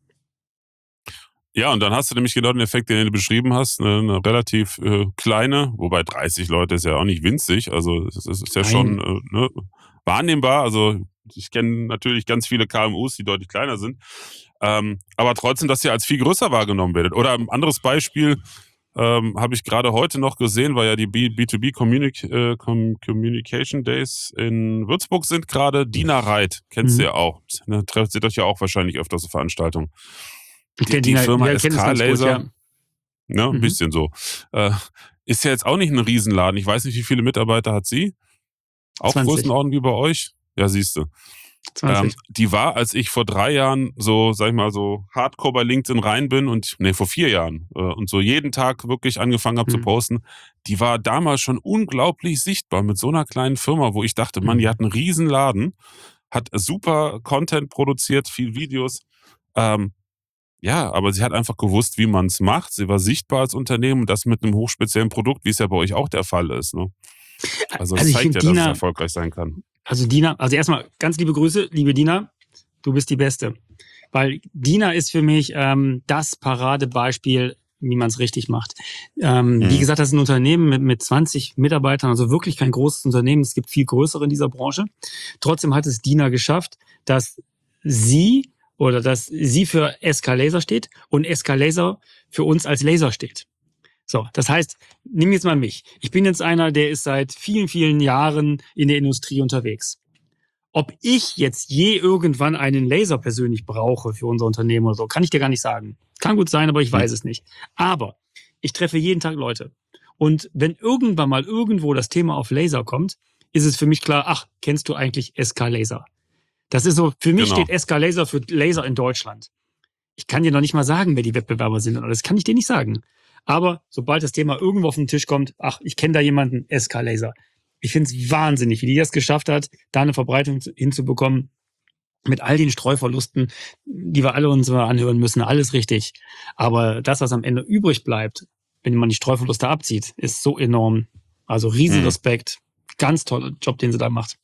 [SPEAKER 1] Ja, und dann hast du nämlich genau den Effekt, den du beschrieben hast, eine, eine relativ äh, kleine, wobei dreißig Leute ist ja auch nicht winzig, also es ist, es ist ja schon
[SPEAKER 2] Nein.
[SPEAKER 1] äh, ne, wahrnehmbar. Also ich kenne natürlich ganz viele K M Us, die deutlich kleiner sind, ähm, aber trotzdem, dass ihr als viel größer wahrgenommen werdet. Oder ein anderes Beispiel ähm, habe ich gerade heute noch gesehen, weil ja die B- B2B Communic äh, Com Communication Days in Würzburg sind gerade. Dina Reit, kennst du
[SPEAKER 2] Mhm.
[SPEAKER 1] ja auch. Ne, trefft ihr euch ja auch wahrscheinlich öfters auf Veranstaltungen.
[SPEAKER 2] Ich
[SPEAKER 1] Die,
[SPEAKER 2] kenne die,
[SPEAKER 1] die Firma
[SPEAKER 2] ja, kenne es
[SPEAKER 1] S K
[SPEAKER 2] ganz gut,
[SPEAKER 1] Laser,
[SPEAKER 2] ja.
[SPEAKER 1] ne, ein
[SPEAKER 2] Mhm.
[SPEAKER 1] bisschen so. Äh, ist ja jetzt auch nicht ein Riesenladen. Ich weiß nicht, wie viele Mitarbeiter hat sie? Auch
[SPEAKER 2] zwanzig.
[SPEAKER 1] Größenordnung wie bei euch? Ja, siehst du. Ähm,
[SPEAKER 2] zwanzig.
[SPEAKER 1] die war, als ich vor drei Jahren so, sag ich mal, so hardcore bei LinkedIn rein bin und, nee, vor vier Jahren äh, und so jeden Tag wirklich angefangen habe zu
[SPEAKER 2] Mhm.
[SPEAKER 1] posten, die war damals schon unglaublich sichtbar mit so einer kleinen Firma, wo ich dachte, Mann, die
[SPEAKER 2] Mhm.
[SPEAKER 1] hat einen riesen Laden, hat super Content produziert, viel Videos. Ähm, ja, aber sie hat einfach gewusst, wie man es macht. Sie war sichtbar als Unternehmen und das mit einem hochspeziellen Produkt, wie es ja bei euch auch der Fall ist. Ne? Also es
[SPEAKER 2] Also ich
[SPEAKER 1] zeigt
[SPEAKER 2] finde
[SPEAKER 1] ja, dass es
[SPEAKER 2] Dina,
[SPEAKER 1] erfolgreich sein kann.
[SPEAKER 2] also Dina, also erstmal ganz liebe Grüße, liebe Dina, du bist die Beste. Weil Dina ist für mich ähm, das Paradebeispiel, wie man es richtig macht. Ähm, wie
[SPEAKER 1] Mhm.
[SPEAKER 2] gesagt, das ist ein Unternehmen mit, mit zwanzig Mitarbeitern, also wirklich kein großes Unternehmen. Es gibt viel größere in dieser Branche. Trotzdem hat es Dina geschafft, dass sie oder dass sie für S K Laser steht und S K Laser für uns als Laser steht. So, das heißt, nimm jetzt mal mich. Ich bin jetzt einer, der ist seit vielen, vielen Jahren in der Industrie unterwegs. Ob ich jetzt je irgendwann einen Laser persönlich brauche für unser Unternehmen oder so, kann ich dir gar nicht sagen. Kann gut sein, aber ich
[SPEAKER 1] Mhm.
[SPEAKER 2] weiß es nicht. Aber ich treffe jeden Tag Leute. Und wenn irgendwann mal irgendwo das Thema auf Laser kommt, ist es für mich klar, ach, kennst du eigentlich S K Laser? Das ist so, für mich steht
[SPEAKER 1] Genau.
[SPEAKER 2] S K Laser für Laser in Deutschland. Ich kann dir noch nicht mal sagen, wer die Wettbewerber sind. Das kann ich dir nicht sagen. Aber sobald das Thema irgendwo auf den Tisch kommt, ach, ich kenne da jemanden, S K Laser. Ich finde es wahnsinnig, wie die das geschafft hat, da eine Verbreitung hinzubekommen. Mit all den Streuverlusten, die wir alle uns mal anhören müssen, alles richtig. Aber das, was am Ende übrig bleibt, wenn man die Streuverluste abzieht, ist so enorm. Also
[SPEAKER 1] Mhm.
[SPEAKER 2] Riesenrespekt. Ganz toller Job, den sie da macht.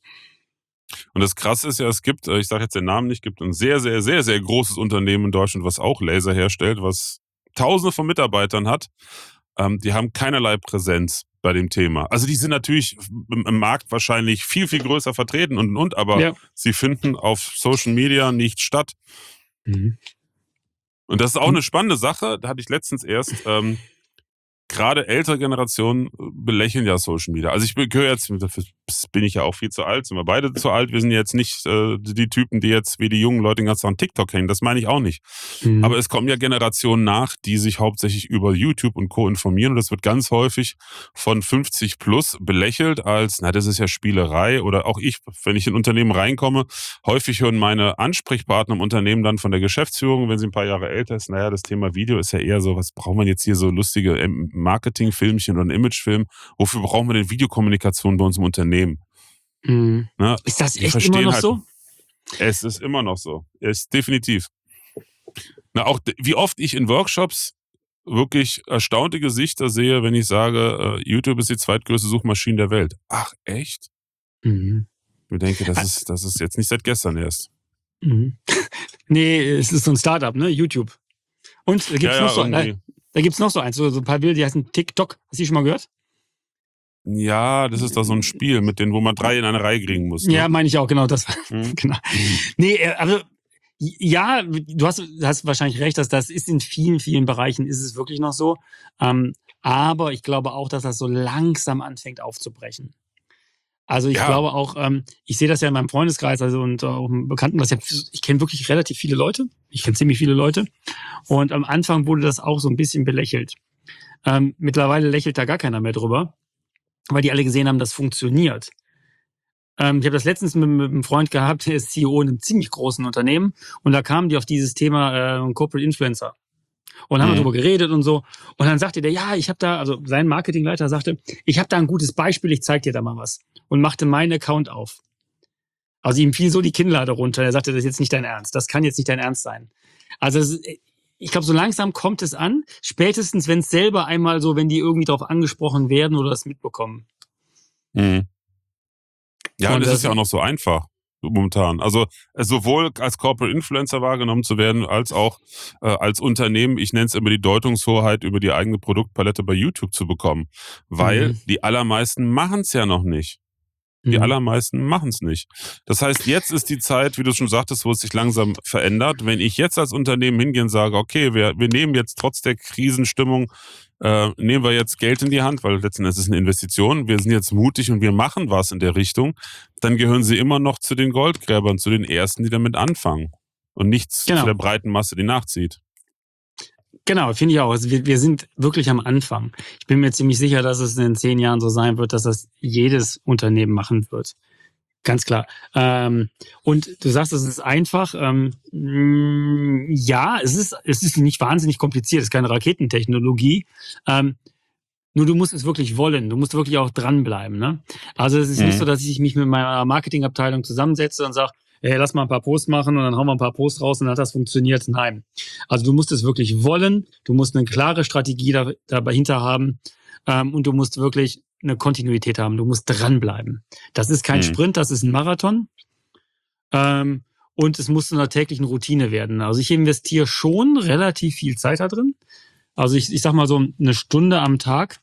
[SPEAKER 1] Und das Krasse ist ja, es gibt, äh, ich sage jetzt den Namen nicht, gibt ein sehr, sehr, sehr, sehr großes Unternehmen in Deutschland, was auch Laser herstellt, was Tausende von Mitarbeitern hat. Ähm, die haben keinerlei Präsenz bei dem Thema. Also die sind natürlich im, im Markt wahrscheinlich viel, viel größer vertreten und, und, aber
[SPEAKER 2] Ja.
[SPEAKER 1] sie finden auf Social Media nicht statt.
[SPEAKER 2] Mhm.
[SPEAKER 1] Und das ist auch
[SPEAKER 2] Und
[SPEAKER 1] eine spannende Sache. Da hatte ich letztens erst, ähm, gerade ältere Generationen belächeln ja Social Media. Also ich gehöre jetzt, dafür bin ich ja auch viel zu alt, sind wir beide zu alt. Wir sind jetzt nicht äh, die Typen, die jetzt wie die jungen Leute den ganzen Tag an TikTok hängen. Das meine ich auch nicht. Aber
[SPEAKER 2] mhm.
[SPEAKER 1] es kommen ja Generationen nach, die sich hauptsächlich über YouTube und Co. informieren. Und das wird ganz häufig von fünfzig plus belächelt als, na, das ist ja Spielerei. Oder auch ich, wenn ich in Unternehmen reinkomme, häufig hören meine Ansprechpartner im Unternehmen dann von der Geschäftsführung, wenn sie ein paar Jahre älter ist, naja, das Thema Video ist ja eher so, was braucht man jetzt hier so lustige ähm, Marketingfilmchen oder einen Imagefilm? Wofür brauchen wir denn Videokommunikation bei uns im Unternehmen?
[SPEAKER 2] Mhm.
[SPEAKER 1] Ne?
[SPEAKER 2] Ist das
[SPEAKER 1] Die
[SPEAKER 2] echt immer
[SPEAKER 1] verstehen
[SPEAKER 2] noch
[SPEAKER 1] halt,
[SPEAKER 2] so?
[SPEAKER 1] es ist immer noch so. Es ist definitiv. Na, auch d- wie oft ich in Workshops wirklich erstaunte Gesichter sehe, wenn ich sage, äh, YouTube ist die zweitgrößte Suchmaschine der Welt. Ach, echt?
[SPEAKER 2] Mhm.
[SPEAKER 1] Ich denke, das
[SPEAKER 2] Ah,
[SPEAKER 1] ist, das ist jetzt nicht seit gestern erst.
[SPEAKER 2] mhm. Nee, es ist so ein Startup, ne? YouTube. Und da
[SPEAKER 1] Ja,
[SPEAKER 2] gibt's noch
[SPEAKER 1] ja,
[SPEAKER 2] so, da,
[SPEAKER 1] irgendwie.
[SPEAKER 2] da gibt's noch so eins, so, so ein paar Bilder, die heißen TikTok. Hast du die schon mal gehört?
[SPEAKER 1] Ja, das ist da so ein Spiel, mit denen, wo man drei in eine Reihe kriegen muss,
[SPEAKER 2] Ja,
[SPEAKER 1] ne?
[SPEAKER 2] meine ich auch, genau das.
[SPEAKER 1] Mhm.
[SPEAKER 2] Genau. Nee, äh, also ja, du hast, du hast wahrscheinlich recht, dass das ist in vielen, vielen Bereichen ist es wirklich noch so. Ähm, aber ich glaube auch, dass das so langsam anfängt aufzubrechen. Also ich
[SPEAKER 1] Ja,
[SPEAKER 2] glaube auch, ähm, ich sehe das ja in meinem Freundeskreis, also und auch im Bekannten, dass ich, ich kenne wirklich relativ viele Leute. Ich kenne ziemlich viele Leute. Und am Anfang wurde das auch so ein bisschen belächelt. Ähm, mittlerweile lächelt da gar keiner mehr drüber, weil die alle gesehen haben, das funktioniert. Ähm, ich habe das letztens mit, mit einem Freund gehabt, der ist C E O in einem ziemlich großen Unternehmen und da kamen die auf dieses Thema äh, Corporate Influencer und haben
[SPEAKER 1] mhm.
[SPEAKER 2] darüber geredet und so und dann sagte der, ja, ich habe da, also sein Marketingleiter sagte, ich habe da ein gutes Beispiel, ich zeig dir da mal was und machte meinen Account auf. Also ihm fiel so die Kinnlade runter, er sagte, das ist jetzt nicht dein Ernst, das kann jetzt nicht dein Ernst sein. Also es, ich glaube, so langsam kommt es an, spätestens wenn es selber einmal so, wenn die irgendwie darauf angesprochen werden oder das mitbekommen.
[SPEAKER 1] Mhm. Ja, und
[SPEAKER 2] Und
[SPEAKER 1] es ist
[SPEAKER 2] das,
[SPEAKER 1] ja auch noch so einfach momentan. Also äh, sowohl als Corporate Influencer wahrgenommen zu werden, als auch äh, als Unternehmen, ich nenne es immer die Deutungshoheit über die eigene Produktpalette bei YouTube zu bekommen. Weil
[SPEAKER 2] mhm,
[SPEAKER 1] die allermeisten machen es ja noch nicht. Die
[SPEAKER 2] mhm.
[SPEAKER 1] allermeisten machen es nicht. Das heißt, jetzt ist die Zeit, wie du schon sagtest, wo es sich langsam verändert. Wenn ich jetzt als Unternehmen hingehe und sage, okay, wir, wir nehmen jetzt trotz der Krisenstimmung, äh, nehmen wir jetzt Geld in die Hand, weil letzten Endes ist es eine Investition, wir sind jetzt mutig und wir machen was in der Richtung, dann gehören sie immer noch zu den Goldgräbern, zu den Ersten, die damit anfangen. Und nicht zu der
[SPEAKER 2] Genau.
[SPEAKER 1] breiten Masse, die nachzieht.
[SPEAKER 2] Genau, finde ich auch. Also wir, wir sind wirklich am Anfang. Ich bin mir ziemlich sicher, dass es in zehn Jahren so sein wird, dass das jedes Unternehmen machen wird. Ganz klar. Ähm, und du sagst, es ist einfach. Ähm, mh, ja, es ist, es ist nicht wahnsinnig kompliziert. Es ist keine Raketentechnologie. Ähm, nur du musst es wirklich wollen. Du musst wirklich auch dranbleiben. Ne? Also es ist nicht so,
[SPEAKER 1] Mhm.
[SPEAKER 2] dass ich mich mit meiner Marketingabteilung zusammensetze und sage, hey, lass mal ein paar Posts machen und dann hauen wir ein paar Posts raus und dann hat das funktioniert. Nein. Also du musst es wirklich wollen. Du musst eine klare Strategie da, dahinter haben. Ähm, und du musst wirklich eine Kontinuität haben. Du musst dranbleiben. Das ist kein
[SPEAKER 1] Mhm.
[SPEAKER 2] Sprint, das ist ein Marathon. Ähm, und es muss zu einer täglichen Routine werden. Also ich investiere schon relativ viel Zeit da drin. Also ich, ich sag mal so eine Stunde am Tag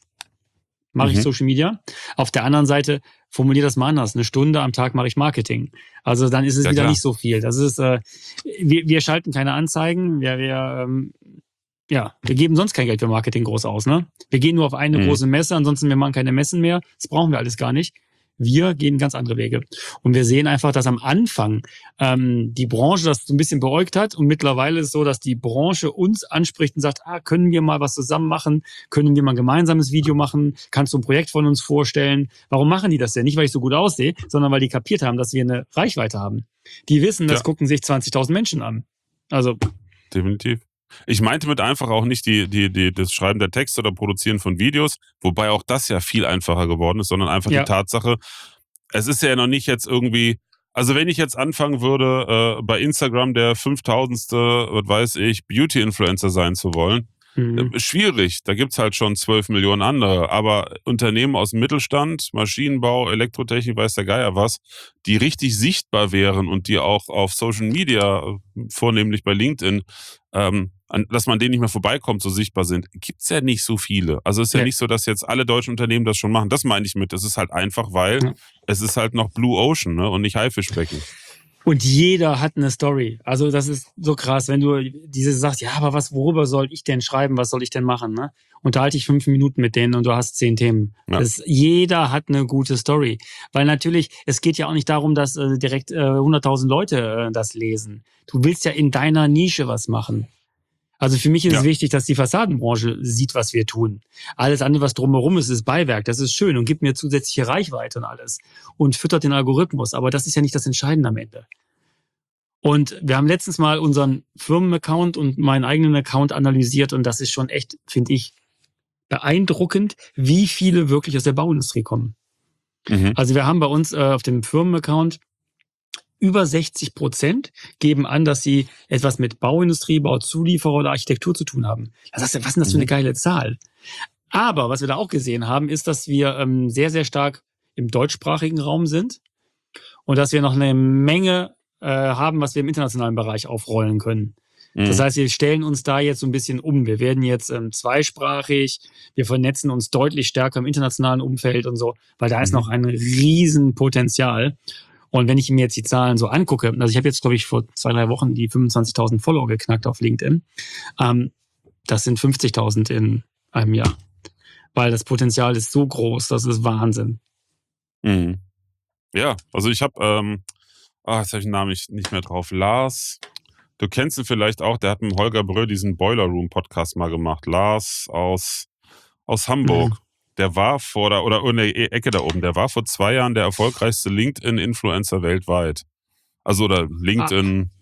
[SPEAKER 2] mache ich
[SPEAKER 1] Mhm.
[SPEAKER 2] Social Media. Auf der anderen Seite formuliere das mal anders. Eine Stunde am Tag mache ich Marketing. Also dann ist es
[SPEAKER 1] Ja,
[SPEAKER 2] wieder
[SPEAKER 1] klar.
[SPEAKER 2] nicht so viel. Das ist, äh, wir, wir schalten keine Anzeigen. Wir, wir, ähm, ja, wir geben sonst kein Geld für Marketing groß aus. Ne? Wir gehen nur auf eine
[SPEAKER 1] Mhm.
[SPEAKER 2] große Messe, ansonsten wir machen keine Messen mehr. Das brauchen wir alles gar nicht. Wir gehen ganz andere Wege. Und wir sehen einfach, dass am Anfang ähm, die Branche das so ein bisschen beäugt hat. Und mittlerweile ist es so, dass die Branche uns anspricht und sagt, ah, können wir mal was zusammen machen? Können wir mal ein gemeinsames Video machen? Kannst du ein Projekt von uns vorstellen? Warum machen die das denn? Nicht, weil ich so gut aussehe, sondern weil die kapiert haben, dass wir eine Reichweite haben. Die wissen, das
[SPEAKER 1] Ja.
[SPEAKER 2] gucken sich zwanzigtausend Menschen an. Also
[SPEAKER 1] Definitiv. Ich meinte mit einfach auch nicht die, die, die, das Schreiben der Texte oder Produzieren von Videos, wobei auch das ja viel einfacher geworden ist, sondern einfach
[SPEAKER 2] ja,
[SPEAKER 1] die Tatsache, es ist ja noch nicht jetzt irgendwie, also wenn ich jetzt anfangen würde, äh, bei Instagram der fünftausendste, was weiß ich, Beauty-Influencer sein zu wollen, äh,
[SPEAKER 2] mhm.
[SPEAKER 1] schwierig. Da gibt's halt schon zwölf Millionen andere. Aber Unternehmen aus dem Mittelstand, Maschinenbau, Elektrotechnik, weiß der Geier was, die richtig sichtbar wären und die auch auf Social Media, äh, vornehmlich bei LinkedIn, ähm, an, dass man denen nicht mehr vorbeikommt, so sichtbar sind, gibt's ja nicht so viele. Also es ist ja
[SPEAKER 2] Nee.
[SPEAKER 1] nicht so, dass jetzt alle deutschen Unternehmen das schon machen. Das meine ich mit. Es ist halt einfach, weil
[SPEAKER 2] Ja.
[SPEAKER 1] es ist halt noch Blue Ocean, ne, und nicht Haifischbecken.
[SPEAKER 2] Und jeder hat eine Story. Also das ist so krass, wenn du diese sagst, ja, aber was, worüber soll ich denn schreiben, was soll ich denn machen? Ne? Unterhalte ich fünf Minuten mit denen und du hast zehn Themen.
[SPEAKER 1] Ja.
[SPEAKER 2] Das, jeder hat eine gute Story. Weil natürlich, es geht ja auch nicht darum, dass äh, direkt äh, hunderttausend Leute äh, das lesen. Du willst ja in deiner Nische was machen. Also für mich ist
[SPEAKER 1] Ja.
[SPEAKER 2] es wichtig, dass die Fassadenbranche sieht, was wir tun. Alles andere, was drumherum ist, ist Beiwerk. Das ist schön und gibt mir zusätzliche Reichweite und alles. Und füttert den Algorithmus. Aber das ist ja nicht das Entscheidende am Ende. Und wir haben letztens mal unseren Firmenaccount und meinen eigenen Account analysiert und das ist schon echt, finde ich, beeindruckend, wie viele wirklich aus der Bauindustrie kommen.
[SPEAKER 1] Mhm.
[SPEAKER 2] Also wir haben bei uns äh, auf dem Firmenaccount über sechzig Prozent geben an, dass sie etwas mit Bauindustrie, Bauzulieferer oder Architektur zu tun haben. Das heißt, was ist denn das für eine
[SPEAKER 1] Mhm.
[SPEAKER 2] geile Zahl? Aber was wir da auch gesehen haben, ist, dass wir ähm, sehr, sehr stark im deutschsprachigen Raum sind und dass wir noch eine Menge äh, haben, was wir im internationalen Bereich aufrollen können.
[SPEAKER 1] Mhm.
[SPEAKER 2] Das heißt, wir stellen uns da jetzt so ein bisschen um. Wir werden jetzt ähm, zweisprachig, wir vernetzen uns deutlich stärker im internationalen Umfeld und so, weil da ist
[SPEAKER 1] Mhm.
[SPEAKER 2] noch ein Riesenpotenzial. Und wenn ich mir jetzt die Zahlen so angucke, also ich habe jetzt, glaube ich, vor zwei, drei Wochen die fünfundzwanzigtausend Follower geknackt auf LinkedIn. Ähm, das sind fünfzigtausend in einem Jahr. Weil das Potenzial ist so groß, das ist Wahnsinn.
[SPEAKER 1] Mhm. Ja, also ich habe, ähm, ah, jetzt habe ich den Namen nicht, nicht mehr drauf. Lars, du kennst ihn vielleicht auch, der hat mit Holger Brö diesen Boiler Room Podcast mal gemacht. Lars aus, aus Hamburg.
[SPEAKER 2] Mhm.
[SPEAKER 1] Der war vor der, oder in der Ecke da oben, der war vor zwei Jahren der erfolgreichste LinkedIn-Influencer weltweit. Also, oder
[SPEAKER 2] Ah,
[SPEAKER 1] LinkedIn,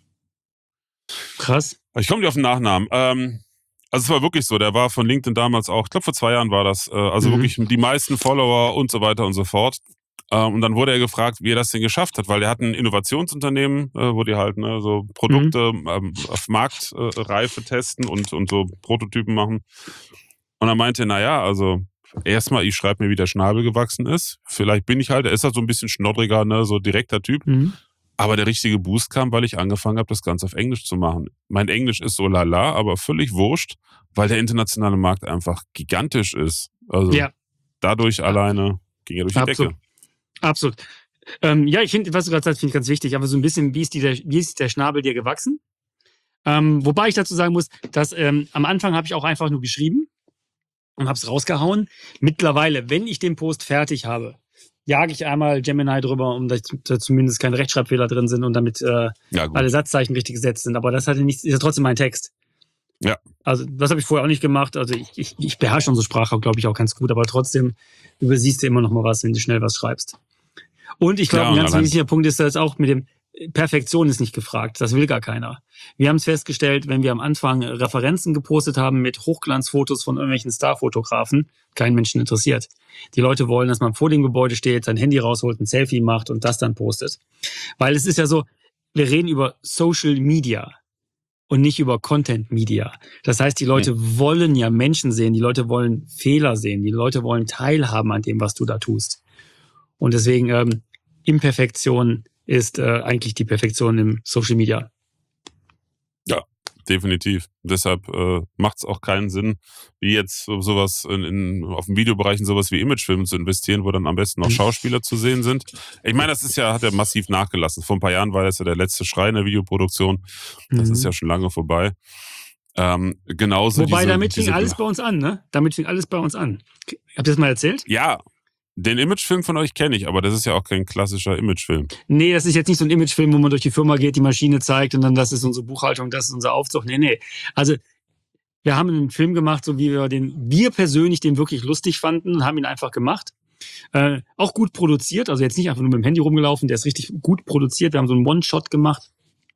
[SPEAKER 2] krass.
[SPEAKER 1] ich komme nicht auf den Nachnamen. Ähm, also es war wirklich so, der war von LinkedIn damals auch, ich glaube vor zwei Jahren war das, äh, also
[SPEAKER 2] Mhm.
[SPEAKER 1] wirklich die meisten Follower und so weiter und so fort. Ähm, und dann wurde er gefragt, wie er das denn geschafft hat, weil der hat ein Innovationsunternehmen, äh, wo die halt ne, so
[SPEAKER 2] Mhm.
[SPEAKER 1] Produkte ähm, auf Marktreife testen und, und so Prototypen machen. Und er meinte, naja, also erstmal, ich schreibe mir, wie der Schnabel gewachsen ist. Vielleicht bin ich halt, er ist halt so ein bisschen schnoddriger, ne, so direkter Typ.
[SPEAKER 2] Mhm.
[SPEAKER 1] Aber der richtige Boost kam, weil ich angefangen habe, das Ganze auf Englisch zu machen. Mein Englisch ist so lala, aber völlig wurscht, weil der internationale Markt einfach gigantisch ist. Also
[SPEAKER 2] Ja,
[SPEAKER 1] dadurch alleine ging er durch die
[SPEAKER 2] absolut.
[SPEAKER 1] Decke.
[SPEAKER 2] Absolut. Ähm, ja, ich finde, was du gerade sagst, finde ich ganz wichtig. Aber so ein bisschen, wie ist, die, der, wie ist der Schnabel dir gewachsen? Ähm, wobei ich dazu sagen muss, dass ähm, am Anfang habe ich auch einfach nur geschrieben und habe es rausgehauen. Mittlerweile, wenn ich den Post fertig habe, jage ich einmal Gemini drüber, um dass da zumindest keine Rechtschreibfehler drin sind und damit äh,
[SPEAKER 1] Ja, gut.
[SPEAKER 2] alle Satzzeichen richtig gesetzt sind. Aber das hat ja nichts, ist ja trotzdem mein Text.
[SPEAKER 1] Ja.
[SPEAKER 2] Also das habe ich vorher auch nicht gemacht. Also ich, ich, ich beherrsche unsere Sprache, glaube ich, auch ganz gut. Aber trotzdem übersiehst du immer noch mal was, wenn du schnell was schreibst. Und ich glaube,
[SPEAKER 1] Ja,
[SPEAKER 2] ein
[SPEAKER 1] und
[SPEAKER 2] ganz
[SPEAKER 1] allein-
[SPEAKER 2] wichtiger Punkt ist das auch mit dem Perfektion ist nicht gefragt. Das will gar keiner. Wir haben es festgestellt, wenn wir am Anfang Referenzen gepostet haben mit Hochglanzfotos von irgendwelchen Starfotografen, keinen Menschen interessiert. Die Leute wollen, dass man vor dem Gebäude steht, sein Handy rausholt, ein Selfie macht und das dann postet. Weil es ist ja so, wir reden über Social Media und nicht über Content Media. Das heißt, die Leute
[SPEAKER 1] Hm.
[SPEAKER 2] wollen ja Menschen sehen, die Leute wollen Fehler sehen, die Leute wollen teilhaben an dem, was du da tust. Und deswegen ähm, Imperfektion ist äh, eigentlich die Perfektion im Social Media.
[SPEAKER 1] Definitiv. Deshalb äh, macht es auch keinen Sinn, wie jetzt so, sowas in, in, auf dem Videobereich in sowas wie Imagefilme zu investieren, wo dann am besten noch
[SPEAKER 2] Mhm.
[SPEAKER 1] Schauspieler zu sehen sind. Ich meine, das ist ja, hat ja massiv nachgelassen. Vor ein paar Jahren war das ja der letzte Schrei in der Videoproduktion. Das
[SPEAKER 2] Mhm.
[SPEAKER 1] ist ja schon lange vorbei. Ähm, genauso
[SPEAKER 2] Wobei,
[SPEAKER 1] diese,
[SPEAKER 2] damit fing
[SPEAKER 1] diese,
[SPEAKER 2] alles bei uns an, ne? Damit fing alles bei uns an. Habt ihr das mal erzählt?
[SPEAKER 1] Ja, den Imagefilm von euch kenne ich, aber das ist ja auch kein klassischer Imagefilm.
[SPEAKER 2] Nee, das ist jetzt nicht so ein Imagefilm, wo man durch die Firma geht, die Maschine zeigt und dann das ist unsere Buchhaltung, das ist unser Aufzug. Nee, nee. Also wir haben einen Film gemacht, so wie wir den, wir persönlich den wirklich lustig fanden, haben ihn einfach gemacht. Äh, auch gut produziert, also jetzt nicht einfach nur mit dem Handy rumgelaufen, der ist richtig gut produziert. Wir haben so einen One-Shot gemacht.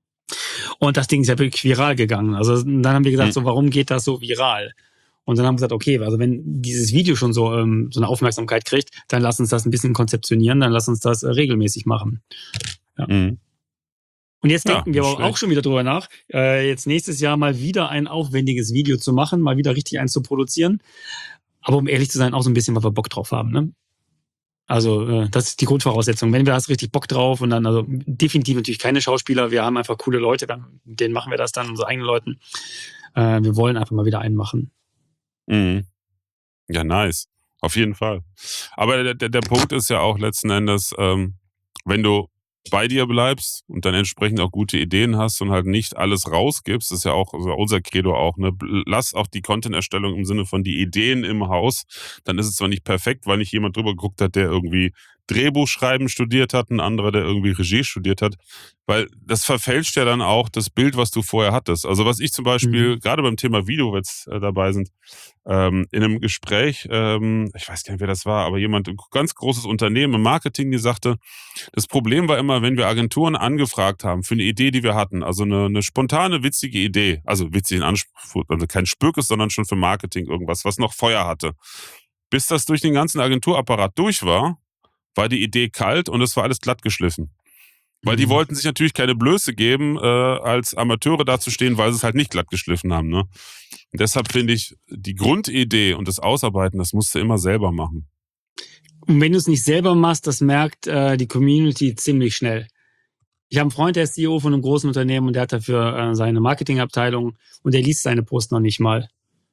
[SPEAKER 2] Und das Ding ist ja wirklich viral gegangen. Also dann haben wir gesagt,
[SPEAKER 1] Hm.
[SPEAKER 2] so warum geht das so viral? Und dann haben wir gesagt, okay, also wenn dieses Video schon so, ähm, so eine Aufmerksamkeit kriegt, dann lass uns das ein bisschen konzeptionieren, dann lass uns das äh, regelmäßig machen.
[SPEAKER 1] Mhm.
[SPEAKER 2] Und jetzt
[SPEAKER 1] Ja,
[SPEAKER 2] denken wir
[SPEAKER 1] nicht
[SPEAKER 2] aber
[SPEAKER 1] schlecht.
[SPEAKER 2] auch schon wieder drüber nach, äh, jetzt nächstes Jahr mal wieder ein aufwendiges Video zu machen, mal wieder richtig eins zu produzieren. Aber um ehrlich zu sein, auch so ein bisschen, weil wir Bock drauf haben, ne? Also äh, das ist die Grundvoraussetzung. Wenn wir hast richtig Bock drauf und dann, also definitiv natürlich keine Schauspieler, wir haben einfach coole Leute, dann, mit denen machen wir das dann, unsere eigenen Leuten. Äh, wir wollen einfach mal wieder einen machen.
[SPEAKER 1] Mhm. Ja, nice. Auf jeden Fall. Aber der, der, der Punkt ist ja auch letzten Endes, ähm, wenn du bei dir bleibst und dann entsprechend auch gute Ideen hast und halt nicht alles rausgibst, ist ja auch also unser Credo auch, ne? Lass auch die Content-Erstellung im Sinne von die Ideen im Haus, dann ist es zwar nicht perfekt, weil nicht jemand drüber geguckt hat, der irgendwie Drehbuchschreiben studiert hat, ein anderer, der irgendwie Regie studiert hat, weil das verfälscht ja dann auch das Bild, was du vorher hattest. Also was ich zum Beispiel,
[SPEAKER 2] Mhm.
[SPEAKER 1] gerade beim Thema Video, wenn wir jetzt äh, dabei sind, ähm, in einem Gespräch, ähm, ich weiß gar nicht, wer das war, aber jemand, ein ganz großes Unternehmen im Marketing, die sagte, das Problem war immer, wenn wir Agenturen angefragt haben für eine Idee, die wir hatten, also eine, eine spontane, witzige Idee, also witzig in Anspruch, also kein Spökes, sondern schon für Marketing irgendwas, was noch Feuer hatte. Bis das durch den ganzen Agenturapparat durch war, war die Idee kalt und es war alles glatt geschliffen. Weil die
[SPEAKER 2] Mhm.
[SPEAKER 1] wollten sich natürlich keine Blöße geben, äh, als Amateure dazustehen, weil sie es halt nicht glatt geschliffen haben. Ne? Und deshalb finde ich, die Grundidee und das Ausarbeiten, das musst du immer selber machen.
[SPEAKER 2] Und wenn du es nicht selber machst, das merkt äh, die Community ziemlich schnell. Ich habe einen Freund, der ist C E O von einem großen Unternehmen und der hat dafür äh, seine Marketingabteilung und der liest seine Posts noch nicht mal.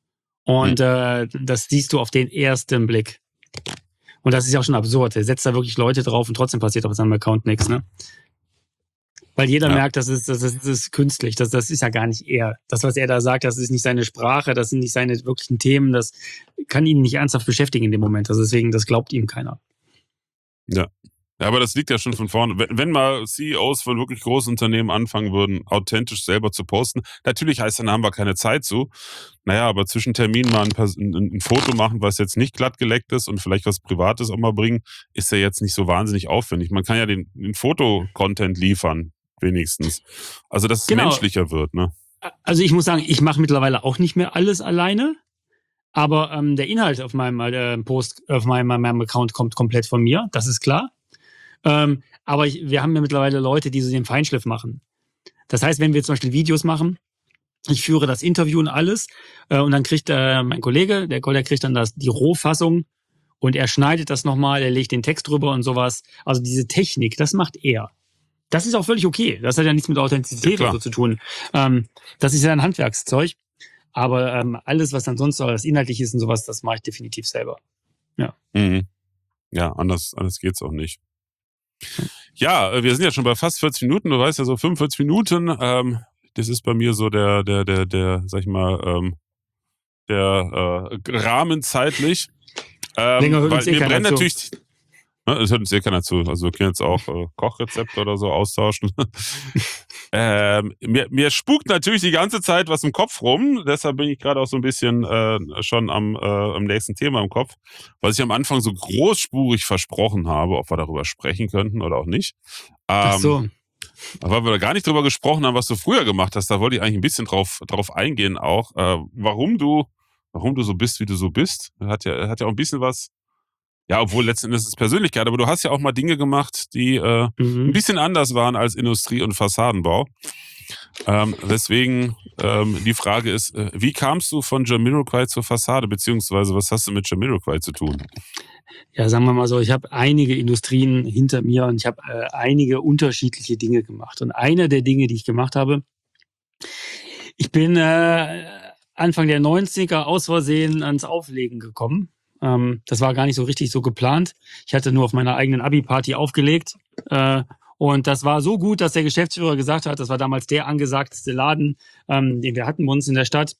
[SPEAKER 2] Und äh, das siehst du auf den ersten Blick. Und das ist ja auch schon absurd. Er setzt da wirklich Leute drauf und trotzdem passiert auf seinem Account nichts, ne? Weil jeder
[SPEAKER 1] Ja.
[SPEAKER 2] merkt, das ist, das ist, das ist künstlich. Das, das ist ja gar nicht er. Das, was er da sagt, das ist nicht seine Sprache, das sind nicht seine wirklichen Themen. Das kann ihn nicht ernsthaft beschäftigen in dem Moment. Also deswegen, das glaubt ihm keiner.
[SPEAKER 1] Ja. Ja, aber das liegt ja schon von vorne. Wenn, wenn mal C E Os von wirklich großen Unternehmen anfangen würden, authentisch selber zu posten, natürlich heißt dann, haben wir keine Zeit zu. Naja, aber zwischen Terminen mal ein, ein, ein Foto machen, was jetzt nicht glatt geleckt ist und vielleicht was Privates auch mal bringen, ist ja jetzt nicht so wahnsinnig aufwendig. Man kann ja den, den Foto-Content liefern, wenigstens. Also, dass es
[SPEAKER 2] Genau.
[SPEAKER 1] menschlicher wird, ne?
[SPEAKER 2] Also ich muss sagen, ich mache mittlerweile auch nicht mehr alles alleine. Aber ähm, der Inhalt auf meinem äh, Post, auf meinem, meinem Account kommt komplett von mir, das ist klar. Ähm, aber ich, wir haben ja mittlerweile Leute, die so den Feinschliff machen. Das heißt, wenn wir zum Beispiel Videos machen, Ich führe das Interview und alles. Äh, und dann kriegt äh, mein Kollege, der Kollege kriegt dann das, die Rohfassung und er schneidet das nochmal, er legt den Text drüber und sowas. Also diese Technik, das macht er. Das ist auch völlig okay. Das hat ja nichts mit Authentizität
[SPEAKER 1] Ja,
[SPEAKER 2] oder so zu tun. Ähm, das ist ja ein Handwerkszeug. Aber ähm, alles, was dann sonst so das inhaltlich ist und sowas, das mache ich definitiv selber. Ja.
[SPEAKER 1] Mhm. Ja, anders, anders geht's auch nicht. Ja, äh, wir sind ja schon bei fast vierzig Minuten. Du weißt ja, so fünfundvierzig Minuten. Ähm, das ist bei mir so der, der, der, der, sag ich mal, ähm, der äh, Rahmen zeitlich. Ähm,
[SPEAKER 2] Länger hört
[SPEAKER 1] weil
[SPEAKER 2] uns eh
[SPEAKER 1] mir
[SPEAKER 2] keiner
[SPEAKER 1] brennt
[SPEAKER 2] zu.
[SPEAKER 1] natürlich, ne, es hört uns eh keiner zu. Also wir können jetzt auch äh, Kochrezepte oder so austauschen. ähm, mir, mir spukt natürlich die ganze Zeit was im Kopf rum. Deshalb bin ich gerade auch so ein bisschen äh, schon am, äh, am nächsten Thema im Kopf, was ich am Anfang so großspurig versprochen habe, ob wir darüber sprechen könnten oder auch nicht.
[SPEAKER 2] Ach
[SPEAKER 1] Ähm,
[SPEAKER 2] so.
[SPEAKER 1] aber weil wir da gar nicht drüber gesprochen haben, was du früher gemacht hast, da wollte ich eigentlich ein bisschen drauf, drauf eingehen auch, äh, warum du, warum du so bist, wie du so bist. Hat ja, hat ja auch ein bisschen was, ja, obwohl letzten Endes ist es Persönlichkeit, aber du hast ja auch mal Dinge gemacht, die äh, ein
[SPEAKER 2] Mhm.
[SPEAKER 1] bisschen anders waren als Industrie- und Fassadenbau. Ähm, deswegen ähm, die Frage ist, äh, wie kamst du von Jamiroquai zur Fassade, beziehungsweise was hast du mit Jamiroquai zu tun?
[SPEAKER 2] Ja, sagen wir mal so, ich habe einige Industrien hinter mir und ich habe äh, einige unterschiedliche Dinge gemacht. Und einer der Dinge, die ich gemacht habe, ich bin äh, Anfang der neunziger aus Versehen ans Auflegen gekommen. Ähm, das war gar nicht so richtig so geplant. Ich hatte nur auf meiner eigenen Abi-Party aufgelegt. Äh, und das war so gut, dass der Geschäftsführer gesagt hat, das war damals der angesagteste Laden, ähm, den wir hatten bei uns in der Stadt.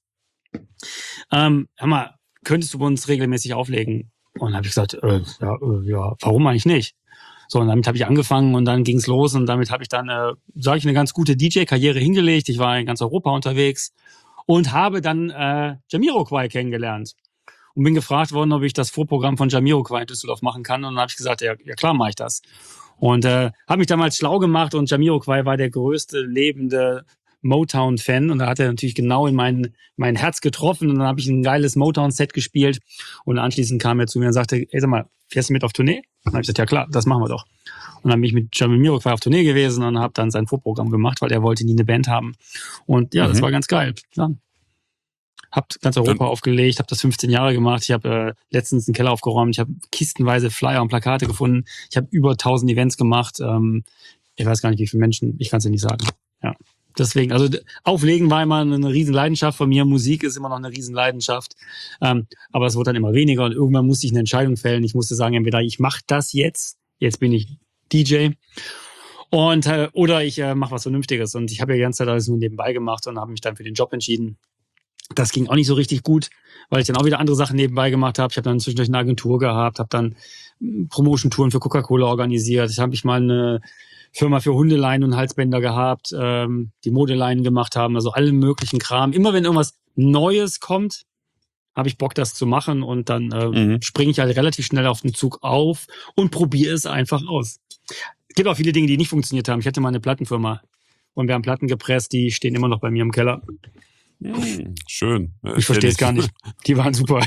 [SPEAKER 2] Ähm, hör mal, könntest du bei uns regelmäßig auflegen? Und dann habe ich gesagt, äh, ja, äh, ja, warum eigentlich nicht? So, und damit habe ich angefangen und dann ging's los und damit habe ich dann, äh, sage ich, eine ganz gute D J-Karriere hingelegt. Ich war in ganz Europa unterwegs und habe dann äh, Jamiroquai kennengelernt und bin gefragt worden, ob ich das Vorprogramm von Jamiroquai in Düsseldorf machen kann. Und dann habe ich gesagt, ja, ja klar mache ich das. Und äh, habe mich damals schlau gemacht und Jamiroquai war der größte lebende Motown-Fan und da hat er natürlich genau in mein, mein Herz getroffen und dann habe ich ein geiles Motown-Set gespielt und anschließend kam er zu mir und sagte, ey, sag mal, fährst du mit auf Tournee? Und dann habe ich gesagt, ja klar, das machen wir doch. Und dann bin ich mit Jamiroquai auf Tournee gewesen und habe dann sein Vorprogramm gemacht, weil er wollte nie eine Band haben. Und ja, mhm. das war ganz geil. Ja. Hab ganz Europa dann aufgelegt, habe das fünfzehn Jahre gemacht. Ich habe äh, letztens einen Keller aufgeräumt, ich habe kistenweise Flyer und Plakate gefunden. Ich habe über tausend Events gemacht. Ähm, ich weiß gar nicht, wie viele Menschen, ich kann es dir nicht sagen. Ja. Deswegen, also Auflegen war immer eine riesen Leidenschaft von mir. Musik ist immer noch eine riesen Leidenschaft. Ähm, aber es wurde dann immer weniger und irgendwann musste ich eine Entscheidung fällen. Ich musste sagen, entweder ich mache das jetzt, jetzt bin ich D J, und äh, oder ich äh, mache was Vernünftiges. Und ich habe ja die ganze Zeit alles nur nebenbei gemacht und habe mich dann für den Job entschieden. Das ging auch nicht so richtig gut, weil ich dann auch wieder andere Sachen nebenbei gemacht habe. Ich habe dann zwischendurch eine Agentur gehabt, habe dann Promotion-Touren für Coca-Cola organisiert. Ich habe ich mal eine Firma für Hundeleinen und Halsbänder gehabt, ähm, die Modeleinen gemacht haben, also allen möglichen Kram. Immer wenn irgendwas Neues kommt, habe ich Bock, das zu machen und dann äh, mhm. springe ich halt relativ schnell auf den Zug auf und probiere es einfach aus. Es gibt auch viele Dinge, die nicht funktioniert haben. Ich hatte mal eine Plattenfirma und wir haben Platten gepresst, die stehen immer noch bei mir im Keller.
[SPEAKER 1] Mhm, schön.
[SPEAKER 2] Ich verstehe es gar nicht. Die waren super.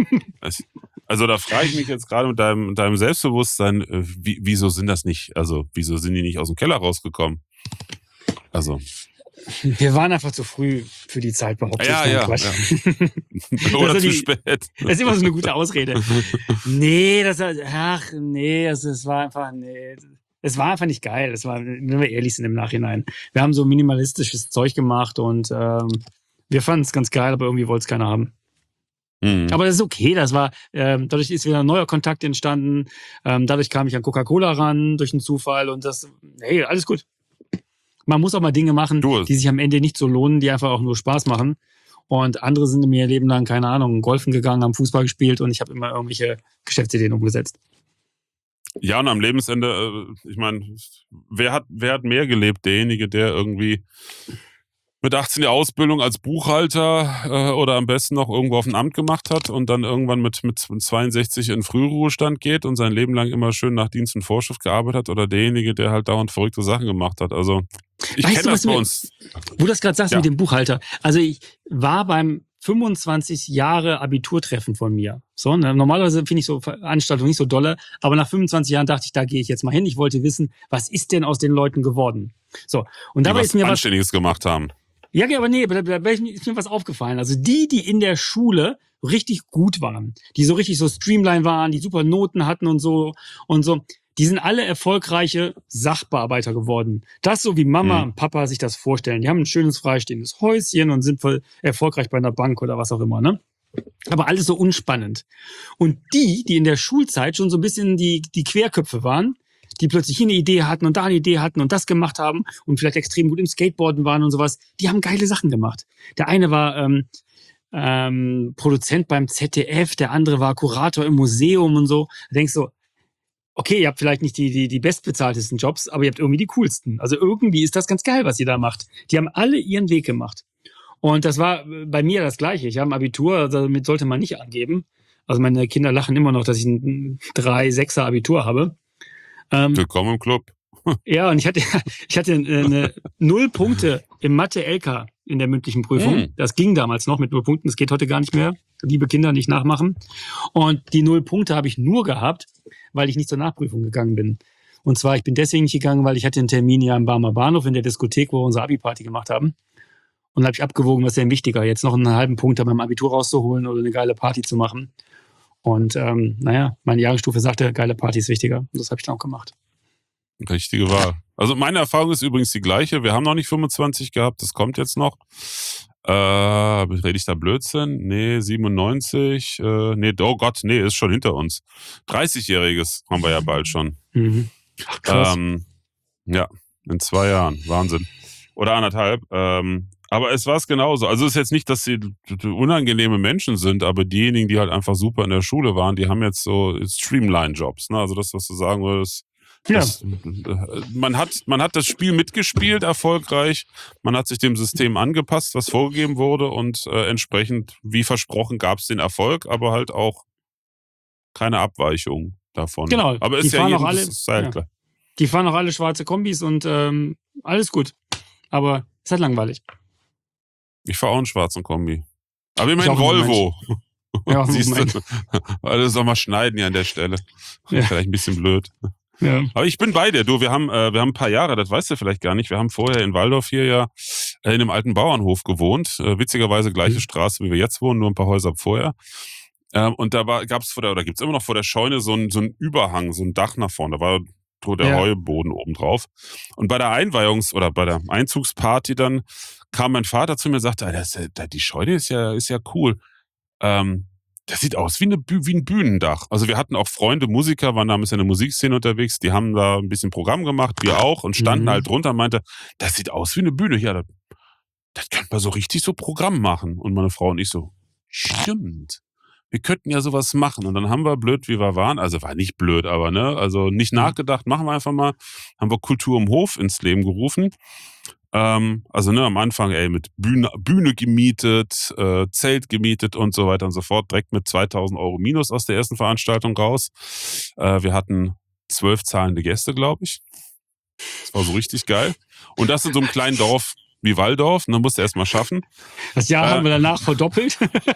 [SPEAKER 1] Also da frage ich mich jetzt gerade mit deinem, deinem Selbstbewusstsein, wie, wieso sind das nicht, also wieso sind die nicht aus dem Keller rausgekommen? Also.
[SPEAKER 2] Wir waren einfach zu früh für die Zeit, behaupte
[SPEAKER 1] ja,
[SPEAKER 2] ich.
[SPEAKER 1] Ja, ja. Oder zu
[SPEAKER 2] die,
[SPEAKER 1] spät.
[SPEAKER 2] Das ist immer so eine gute Ausrede. Nee, das war, ach, nee, es, es war einfach, nee. Es war einfach nicht geil. Es war, wenn wir ehrlich sind im Nachhinein. Wir haben so minimalistisches Zeug gemacht und ähm, wir fanden es ganz geil, aber irgendwie wollte es keiner haben. Mhm. Aber das ist okay, das war, ähm, dadurch ist wieder ein neuer Kontakt entstanden, ähm, dadurch kam ich an Coca-Cola ran, durch einen Zufall und das, hey, alles gut. Man muss auch mal Dinge machen, du. die sich am Ende nicht so lohnen, die einfach auch nur Spaß machen und andere sind in mir Leben lang, keine Ahnung, golfen gegangen, haben Fußball gespielt und ich habe immer irgendwelche Geschäftsideen umgesetzt.
[SPEAKER 1] Ja, und am Lebensende, ich meine, wer hat, wer hat mehr gelebt? Derjenige, der irgendwie mit achtzehn die Ausbildung als Buchhalter äh, oder am besten noch irgendwo auf ein Amt gemacht hat und dann irgendwann mit, mit zweiundsechzig in Frühruhestand geht und sein Leben lang immer schön nach Dienst und Vorschrift gearbeitet hat oder derjenige, der halt dauernd verrückte Sachen gemacht hat. Also ich kenne das bei uns.
[SPEAKER 2] Wo du das gerade sagst, ja, mit dem Buchhalter. Also ich war beim fünfundzwanzig Jahre Abiturtreffen von mir. So, ne? Normalerweise finde ich so Veranstaltungen nicht so dolle, aber nach fünfundzwanzig Jahren dachte ich, da gehe ich jetzt mal hin. Ich wollte wissen, was ist denn aus den Leuten geworden? So, und dabei
[SPEAKER 1] die
[SPEAKER 2] ist mir
[SPEAKER 1] was Anständiges gemacht haben.
[SPEAKER 2] Ja, aber nee, da, da ist mir was aufgefallen. Also die, die in der Schule richtig gut waren, die so richtig so Streamline waren, die super Noten hatten und so und so, die sind alle erfolgreiche Sachbearbeiter geworden. Das so wie Mama
[SPEAKER 1] Mhm.
[SPEAKER 2] und Papa sich das vorstellen. Die haben ein schönes freistehendes Häuschen und sind voll erfolgreich bei einer Bank oder was auch immer, ne? Aber alles so unspannend. Und die, die in der Schulzeit schon so ein bisschen die, die Querköpfe waren, die plötzlich hier eine Idee hatten und da eine Idee hatten und das gemacht haben und vielleicht extrem gut im Skateboarden waren und sowas, die haben geile Sachen gemacht. Der eine war ähm, ähm, Produzent beim Z D F, der andere war Kurator im Museum und so. Da denkst du, okay, ihr habt vielleicht nicht die, die, die bestbezahltesten Jobs, aber ihr habt irgendwie die coolsten. Also irgendwie ist das ganz geil, was ihr da macht. Die haben alle ihren Weg gemacht. Und das war bei mir das Gleiche. Ich habe ein Abitur, also damit sollte man nicht angeben. Also meine Kinder lachen immer noch, dass ich ein drei Komma sechser Abitur habe. Ähm,
[SPEAKER 1] Willkommen im Club.
[SPEAKER 2] ja, und ich hatte, ich hatte eine null Punkte im Mathe-L K in der mündlichen Prüfung.
[SPEAKER 1] Mhm.
[SPEAKER 2] Das ging damals noch mit null Punkten. Das geht heute gar nicht mehr. Liebe Kinder, nicht nachmachen. Und die null Punkte habe ich nur gehabt, weil ich nicht zur Nachprüfung gegangen bin. Und zwar, ich bin deswegen nicht gegangen, weil ich hatte einen Termin ja am Barmer Bahnhof in der Diskothek, wo wir unsere Abi-Party gemacht haben. Und da habe ich abgewogen, was ist denn wichtiger, jetzt noch einen halben Punkt beim Abitur rauszuholen oder eine geile Party zu machen. Und ähm, naja, meine Jahresstufe sagte, geile Party ist wichtiger. Und das habe ich dann auch gemacht.
[SPEAKER 1] Richtige Wahl. Also meine Erfahrung ist übrigens die gleiche. Wir haben noch nicht fünfundzwanzig gehabt, das kommt jetzt noch. Äh, rede ich da Blödsinn? Nee, siebenundneunzig. Äh, nee, oh Gott, nee, ist schon hinter uns. dreißigjähriges haben wir ja bald schon.
[SPEAKER 2] Mhm. Ach, krass.
[SPEAKER 1] Ähm, ja, in zwei Jahren. Wahnsinn. Oder anderthalb. Ähm, aber es war es genauso. Also es ist jetzt nicht, dass sie unangenehme Menschen sind, aber diejenigen, die halt einfach super in der Schule waren, die haben jetzt so Streamline-Jobs. Ne? Also das, was du sagen würdest,
[SPEAKER 2] Ja.
[SPEAKER 1] das, man hat, man hat das Spiel mitgespielt, erfolgreich. Man hat sich dem System angepasst, was vorgegeben wurde und äh, entsprechend, wie versprochen, gab es den Erfolg, aber halt auch keine Abweichung davon.
[SPEAKER 2] Genau.
[SPEAKER 1] Aber
[SPEAKER 2] Die
[SPEAKER 1] ist ja
[SPEAKER 2] fahren auch
[SPEAKER 1] jedem,
[SPEAKER 2] alle,
[SPEAKER 1] das ist halt
[SPEAKER 2] ja.
[SPEAKER 1] klar.
[SPEAKER 2] Die fahren auch alle schwarze Kombis und ähm, alles gut. Aber es ist halt langweilig.
[SPEAKER 1] Ich fahre auch einen schwarzen Kombi. Aber
[SPEAKER 2] Ich
[SPEAKER 1] immerhin
[SPEAKER 2] auch im
[SPEAKER 1] Volvo.
[SPEAKER 2] Ja,
[SPEAKER 1] Siehst
[SPEAKER 2] Moment.
[SPEAKER 1] du, alle soll mal schneiden hier an der Stelle.
[SPEAKER 2] Ja.
[SPEAKER 1] Vielleicht ein bisschen blöd.
[SPEAKER 2] Ja.
[SPEAKER 1] Aber ich bin bei dir. Du, wir haben, äh, wir haben ein paar Jahre, das weißt du vielleicht gar nicht. Wir haben vorher in Walldorf hier ja äh, in einem alten Bauernhof gewohnt. Äh, witzigerweise gleiche
[SPEAKER 2] Mhm.
[SPEAKER 1] Straße, wie wir jetzt wohnen, nur ein paar Häuser vorher. Ähm, und da war, gab's vor der, oder gibt's immer noch vor der Scheune so ein, so ein Überhang, so ein Dach nach vorne. Da war so der
[SPEAKER 2] Ja.
[SPEAKER 1] Heuboden oben drauf. Und bei der Einweihungs- oder bei der Einzugsparty dann kam mein Vater zu mir und sagte, ah, das, ist ja- die Scheune ist ja, ist ja cool. Ähm, das sieht aus wie, eine, Büh- wie ein Bühnendach. Also wir hatten auch Freunde, Musiker, waren damals in der Musikszene unterwegs, die haben da ein bisschen Programm gemacht, wir auch, und standen
[SPEAKER 2] Mhm.
[SPEAKER 1] halt drunter und meinte, das sieht aus wie eine Bühne. Ja, das, das könnte man so richtig so Programm machen. Und meine Frau und ich so, stimmt. Wir könnten ja sowas machen. Und dann haben wir, blöd wie wir waren, also war nicht blöd, aber ne, also nicht
[SPEAKER 2] Mhm.
[SPEAKER 1] nachgedacht, machen wir einfach mal, haben wir Kultur im Hof ins Leben gerufen. Ähm, also ne, am Anfang, ey, mit Bühne, Bühne gemietet, äh, Zelt gemietet und so weiter und so fort, direkt mit zweitausend Euro Minus aus der ersten Veranstaltung raus. Äh, wir hatten zwölf zahlende Gäste, glaube ich. Das war so richtig geil. Und das in so einem kleinen Dorf wie Walldorf, und dann musst du erst mal schaffen.
[SPEAKER 2] Das Jahr
[SPEAKER 1] Äh,
[SPEAKER 2] haben wir danach verdoppelt.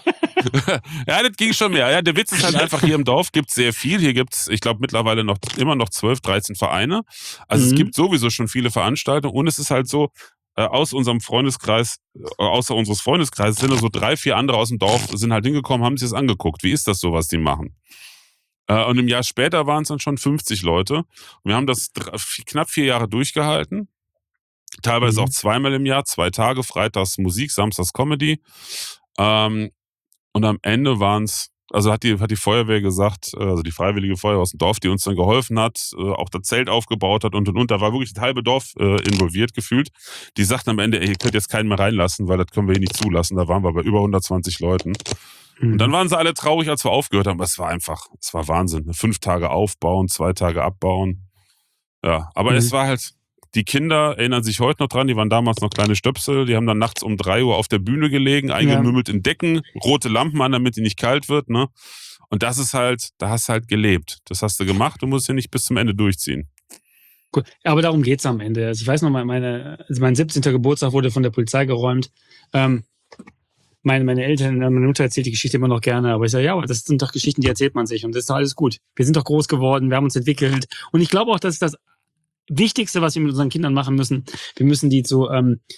[SPEAKER 1] Ja, das ging schon mehr. Ja, der Witz ist halt einfach, hier im Dorf gibt's sehr viel. Hier gibt's, ich glaube, mittlerweile noch immer noch zwölf, dreizehn Vereine. Also
[SPEAKER 2] Mhm.
[SPEAKER 1] es gibt sowieso schon viele Veranstaltungen und es ist halt so, äh, aus unserem Freundeskreis, äh, außer unseres Freundeskreises sind da so drei, vier andere aus dem Dorf, sind halt hingekommen, haben sich das angeguckt. Wie ist das so, was die machen? Äh, und im Jahr später waren es dann schon fünfzig Leute. Und wir haben das dr- knapp vier Jahre durchgehalten. Teilweise
[SPEAKER 2] Mhm.
[SPEAKER 1] auch zweimal im Jahr, zwei Tage, freitags Musik, samstags Comedy. Ähm, und am Ende waren es, also hat die, hat die Feuerwehr gesagt, äh, also die freiwillige Feuerwehr aus dem Dorf, die uns dann geholfen hat, äh, auch das Zelt aufgebaut hat und und und. Da war wirklich das halbe Dorf äh, involviert gefühlt. Die sagten am Ende, ey, ihr könnt jetzt keinen mehr reinlassen, weil das können wir hier nicht zulassen. Da waren wir bei über hundertzwanzig Leuten. Und dann
[SPEAKER 2] Mhm.
[SPEAKER 1] waren sie alle traurig, als wir aufgehört haben. Aber es war einfach, es war Wahnsinn. Fünf Tage aufbauen, zwei Tage abbauen. Ja, aber
[SPEAKER 2] Mhm.
[SPEAKER 1] es war halt, die Kinder erinnern sich heute noch dran, die waren damals noch kleine Stöpsel, die haben dann nachts um drei Uhr auf der Bühne gelegen, eingemümmelt in Decken, rote Lampen an, damit die nicht kalt wird, ne? Und das ist halt, da hast du halt gelebt. Das hast du gemacht, du musst ja nicht bis zum Ende durchziehen.
[SPEAKER 2] Cool. Ja, aber darum geht's am Ende. Also ich weiß noch mal, meine, also mein siebzehnter Geburtstag wurde von der Polizei geräumt. Ähm, meine, meine Eltern, meine Mutter erzählt die Geschichte immer noch gerne, aber ich sage, ja, aber das sind doch Geschichten, die erzählt man sich und das ist doch alles gut. Wir sind doch groß geworden, wir haben uns entwickelt und ich glaube auch, das ist das Wichtigste, was wir mit unseren Kindern machen müssen. Wir müssen die zu ähm,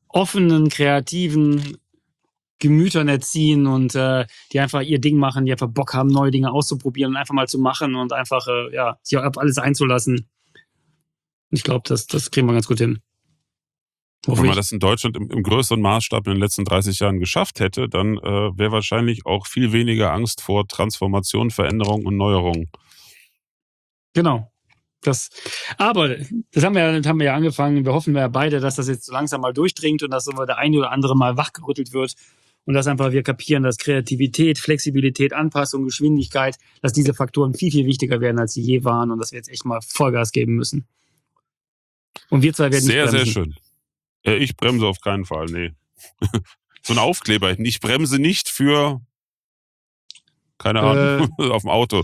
[SPEAKER 2] offenen, kreativen Gemütern erziehen und äh, die einfach ihr Ding machen, die einfach Bock haben, neue Dinge auszuprobieren und einfach mal zu machen und einfach äh, ja, sich auf alles einzulassen. Ich glaube, das, das kriegen wir ganz gut hin.
[SPEAKER 1] Wenn man das in Deutschland im, im größeren Maßstab in den letzten dreißig Jahren geschafft hätte, dann äh, wäre wahrscheinlich auch viel weniger Angst vor Transformation, Veränderung und Neuerung.
[SPEAKER 2] Genau. Das, aber das haben wir, ja, das haben wir ja angefangen. Wir hoffen ja beide, dass das jetzt so langsam mal durchdringt und dass so der eine oder andere mal wachgerüttelt wird und dass einfach wir kapieren, dass Kreativität, Flexibilität, Anpassung, Geschwindigkeit, dass diese Faktoren viel, viel wichtiger werden, als sie je waren und dass wir jetzt echt mal Vollgas geben müssen. Und wir zwei werden
[SPEAKER 1] sehr,
[SPEAKER 2] nicht bremsen.
[SPEAKER 1] Sehr schön. Ja, ich bremse auf keinen Fall, nee. So ein Aufkleber. Ich bremse nicht für, keine Ahnung, äh, auf dem Auto.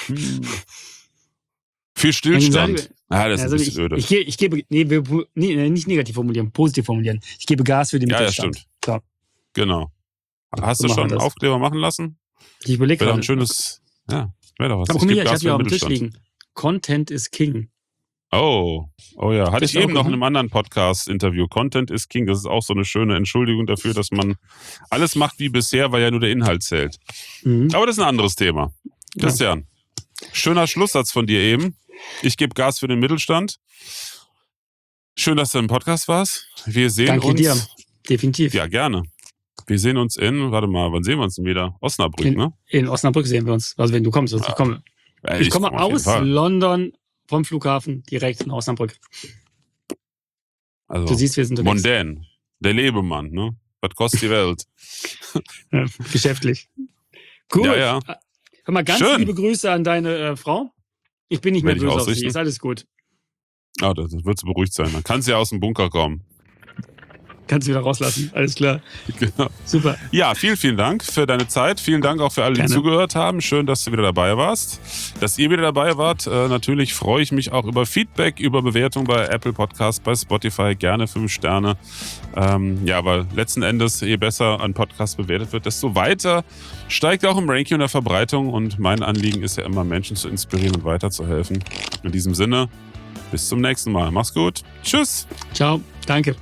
[SPEAKER 1] Für Stillstand. Ja, das
[SPEAKER 2] also
[SPEAKER 1] ist ein bisschen öde.
[SPEAKER 2] Ich, ich, ich gebe, nee, nee, nicht negativ formulieren, positiv formulieren. Ich gebe Gas für den Mittelstand.
[SPEAKER 1] Ja, ja, stimmt. So. Genau. Hast so du schon einen Aufkleber machen lassen?
[SPEAKER 2] Ich überlege gerade.
[SPEAKER 1] Wäre doch ein schönes, ja, wäre doch was.
[SPEAKER 2] Aber guck mal hier, ich habe hier auf dem Tisch liegen. Content is King.
[SPEAKER 1] Oh, oh ja. Hatte ich eben noch in einem anderen Podcast-Interview. Content is King. Das ist auch so eine schöne Entschuldigung dafür, dass man alles macht wie bisher, weil ja nur der Inhalt zählt. Mhm. Aber das ist ein anderes Thema. Christian, ja. Schöner Schlusssatz von dir eben. Ich gebe Gas für den Mittelstand. Schön, dass du im Podcast warst. Wir sehen
[SPEAKER 2] Danke
[SPEAKER 1] uns.
[SPEAKER 2] Danke dir. Definitiv.
[SPEAKER 1] Ja, gerne. Wir sehen uns in, warte mal, wann sehen wir uns denn wieder? Osnabrück,
[SPEAKER 2] in,
[SPEAKER 1] ne?
[SPEAKER 2] In Osnabrück sehen wir uns. Also wenn du kommst, also ja. ich komme.
[SPEAKER 1] Ja,
[SPEAKER 2] ich, ich komme aus London vom Flughafen direkt in Osnabrück.
[SPEAKER 1] Also,
[SPEAKER 2] du siehst, wir sind unterwegs.
[SPEAKER 1] Mondän, der Lebemann, ne? Was kostet die Welt?
[SPEAKER 2] Ja, geschäftlich. Gut.
[SPEAKER 1] Ja, ja.
[SPEAKER 2] Hör mal, ganz
[SPEAKER 1] Schön.
[SPEAKER 2] liebe Grüße an deine äh, Frau. Ich bin nicht mehr böse auf sie. Ist alles gut.
[SPEAKER 1] Ah, das wird so beruhigt sein. Dann kannst du ja aus dem Bunker kommen.
[SPEAKER 2] Kannst du wieder rauslassen. Alles klar.
[SPEAKER 1] Genau.
[SPEAKER 2] Super.
[SPEAKER 1] Ja, vielen, vielen Dank für deine Zeit. Vielen Dank auch für alle,
[SPEAKER 2] Gerne.
[SPEAKER 1] die zugehört haben. Schön, dass du wieder dabei warst. Dass ihr wieder dabei wart. Äh, natürlich freue ich mich auch über Feedback, über Bewertung bei Apple Podcasts, bei Spotify. Gerne fünf Sterne. Ähm, ja, weil letzten Endes, je besser ein Podcast bewertet wird, desto weiter steigt auch im Ranking und der Verbreitung. Und mein Anliegen ist ja immer, Menschen zu inspirieren und weiterzuhelfen. In diesem Sinne, bis zum nächsten Mal. Mach's gut. Tschüss.
[SPEAKER 2] Ciao. Danke.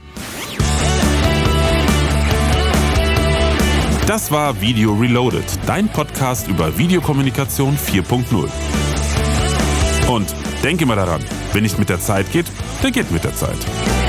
[SPEAKER 1] Das war Video Reloaded, dein Podcast über Videokommunikation vier Punkt null. Und denke mal daran, wenn nicht mit der Zeit geht, dann geht mit der Zeit.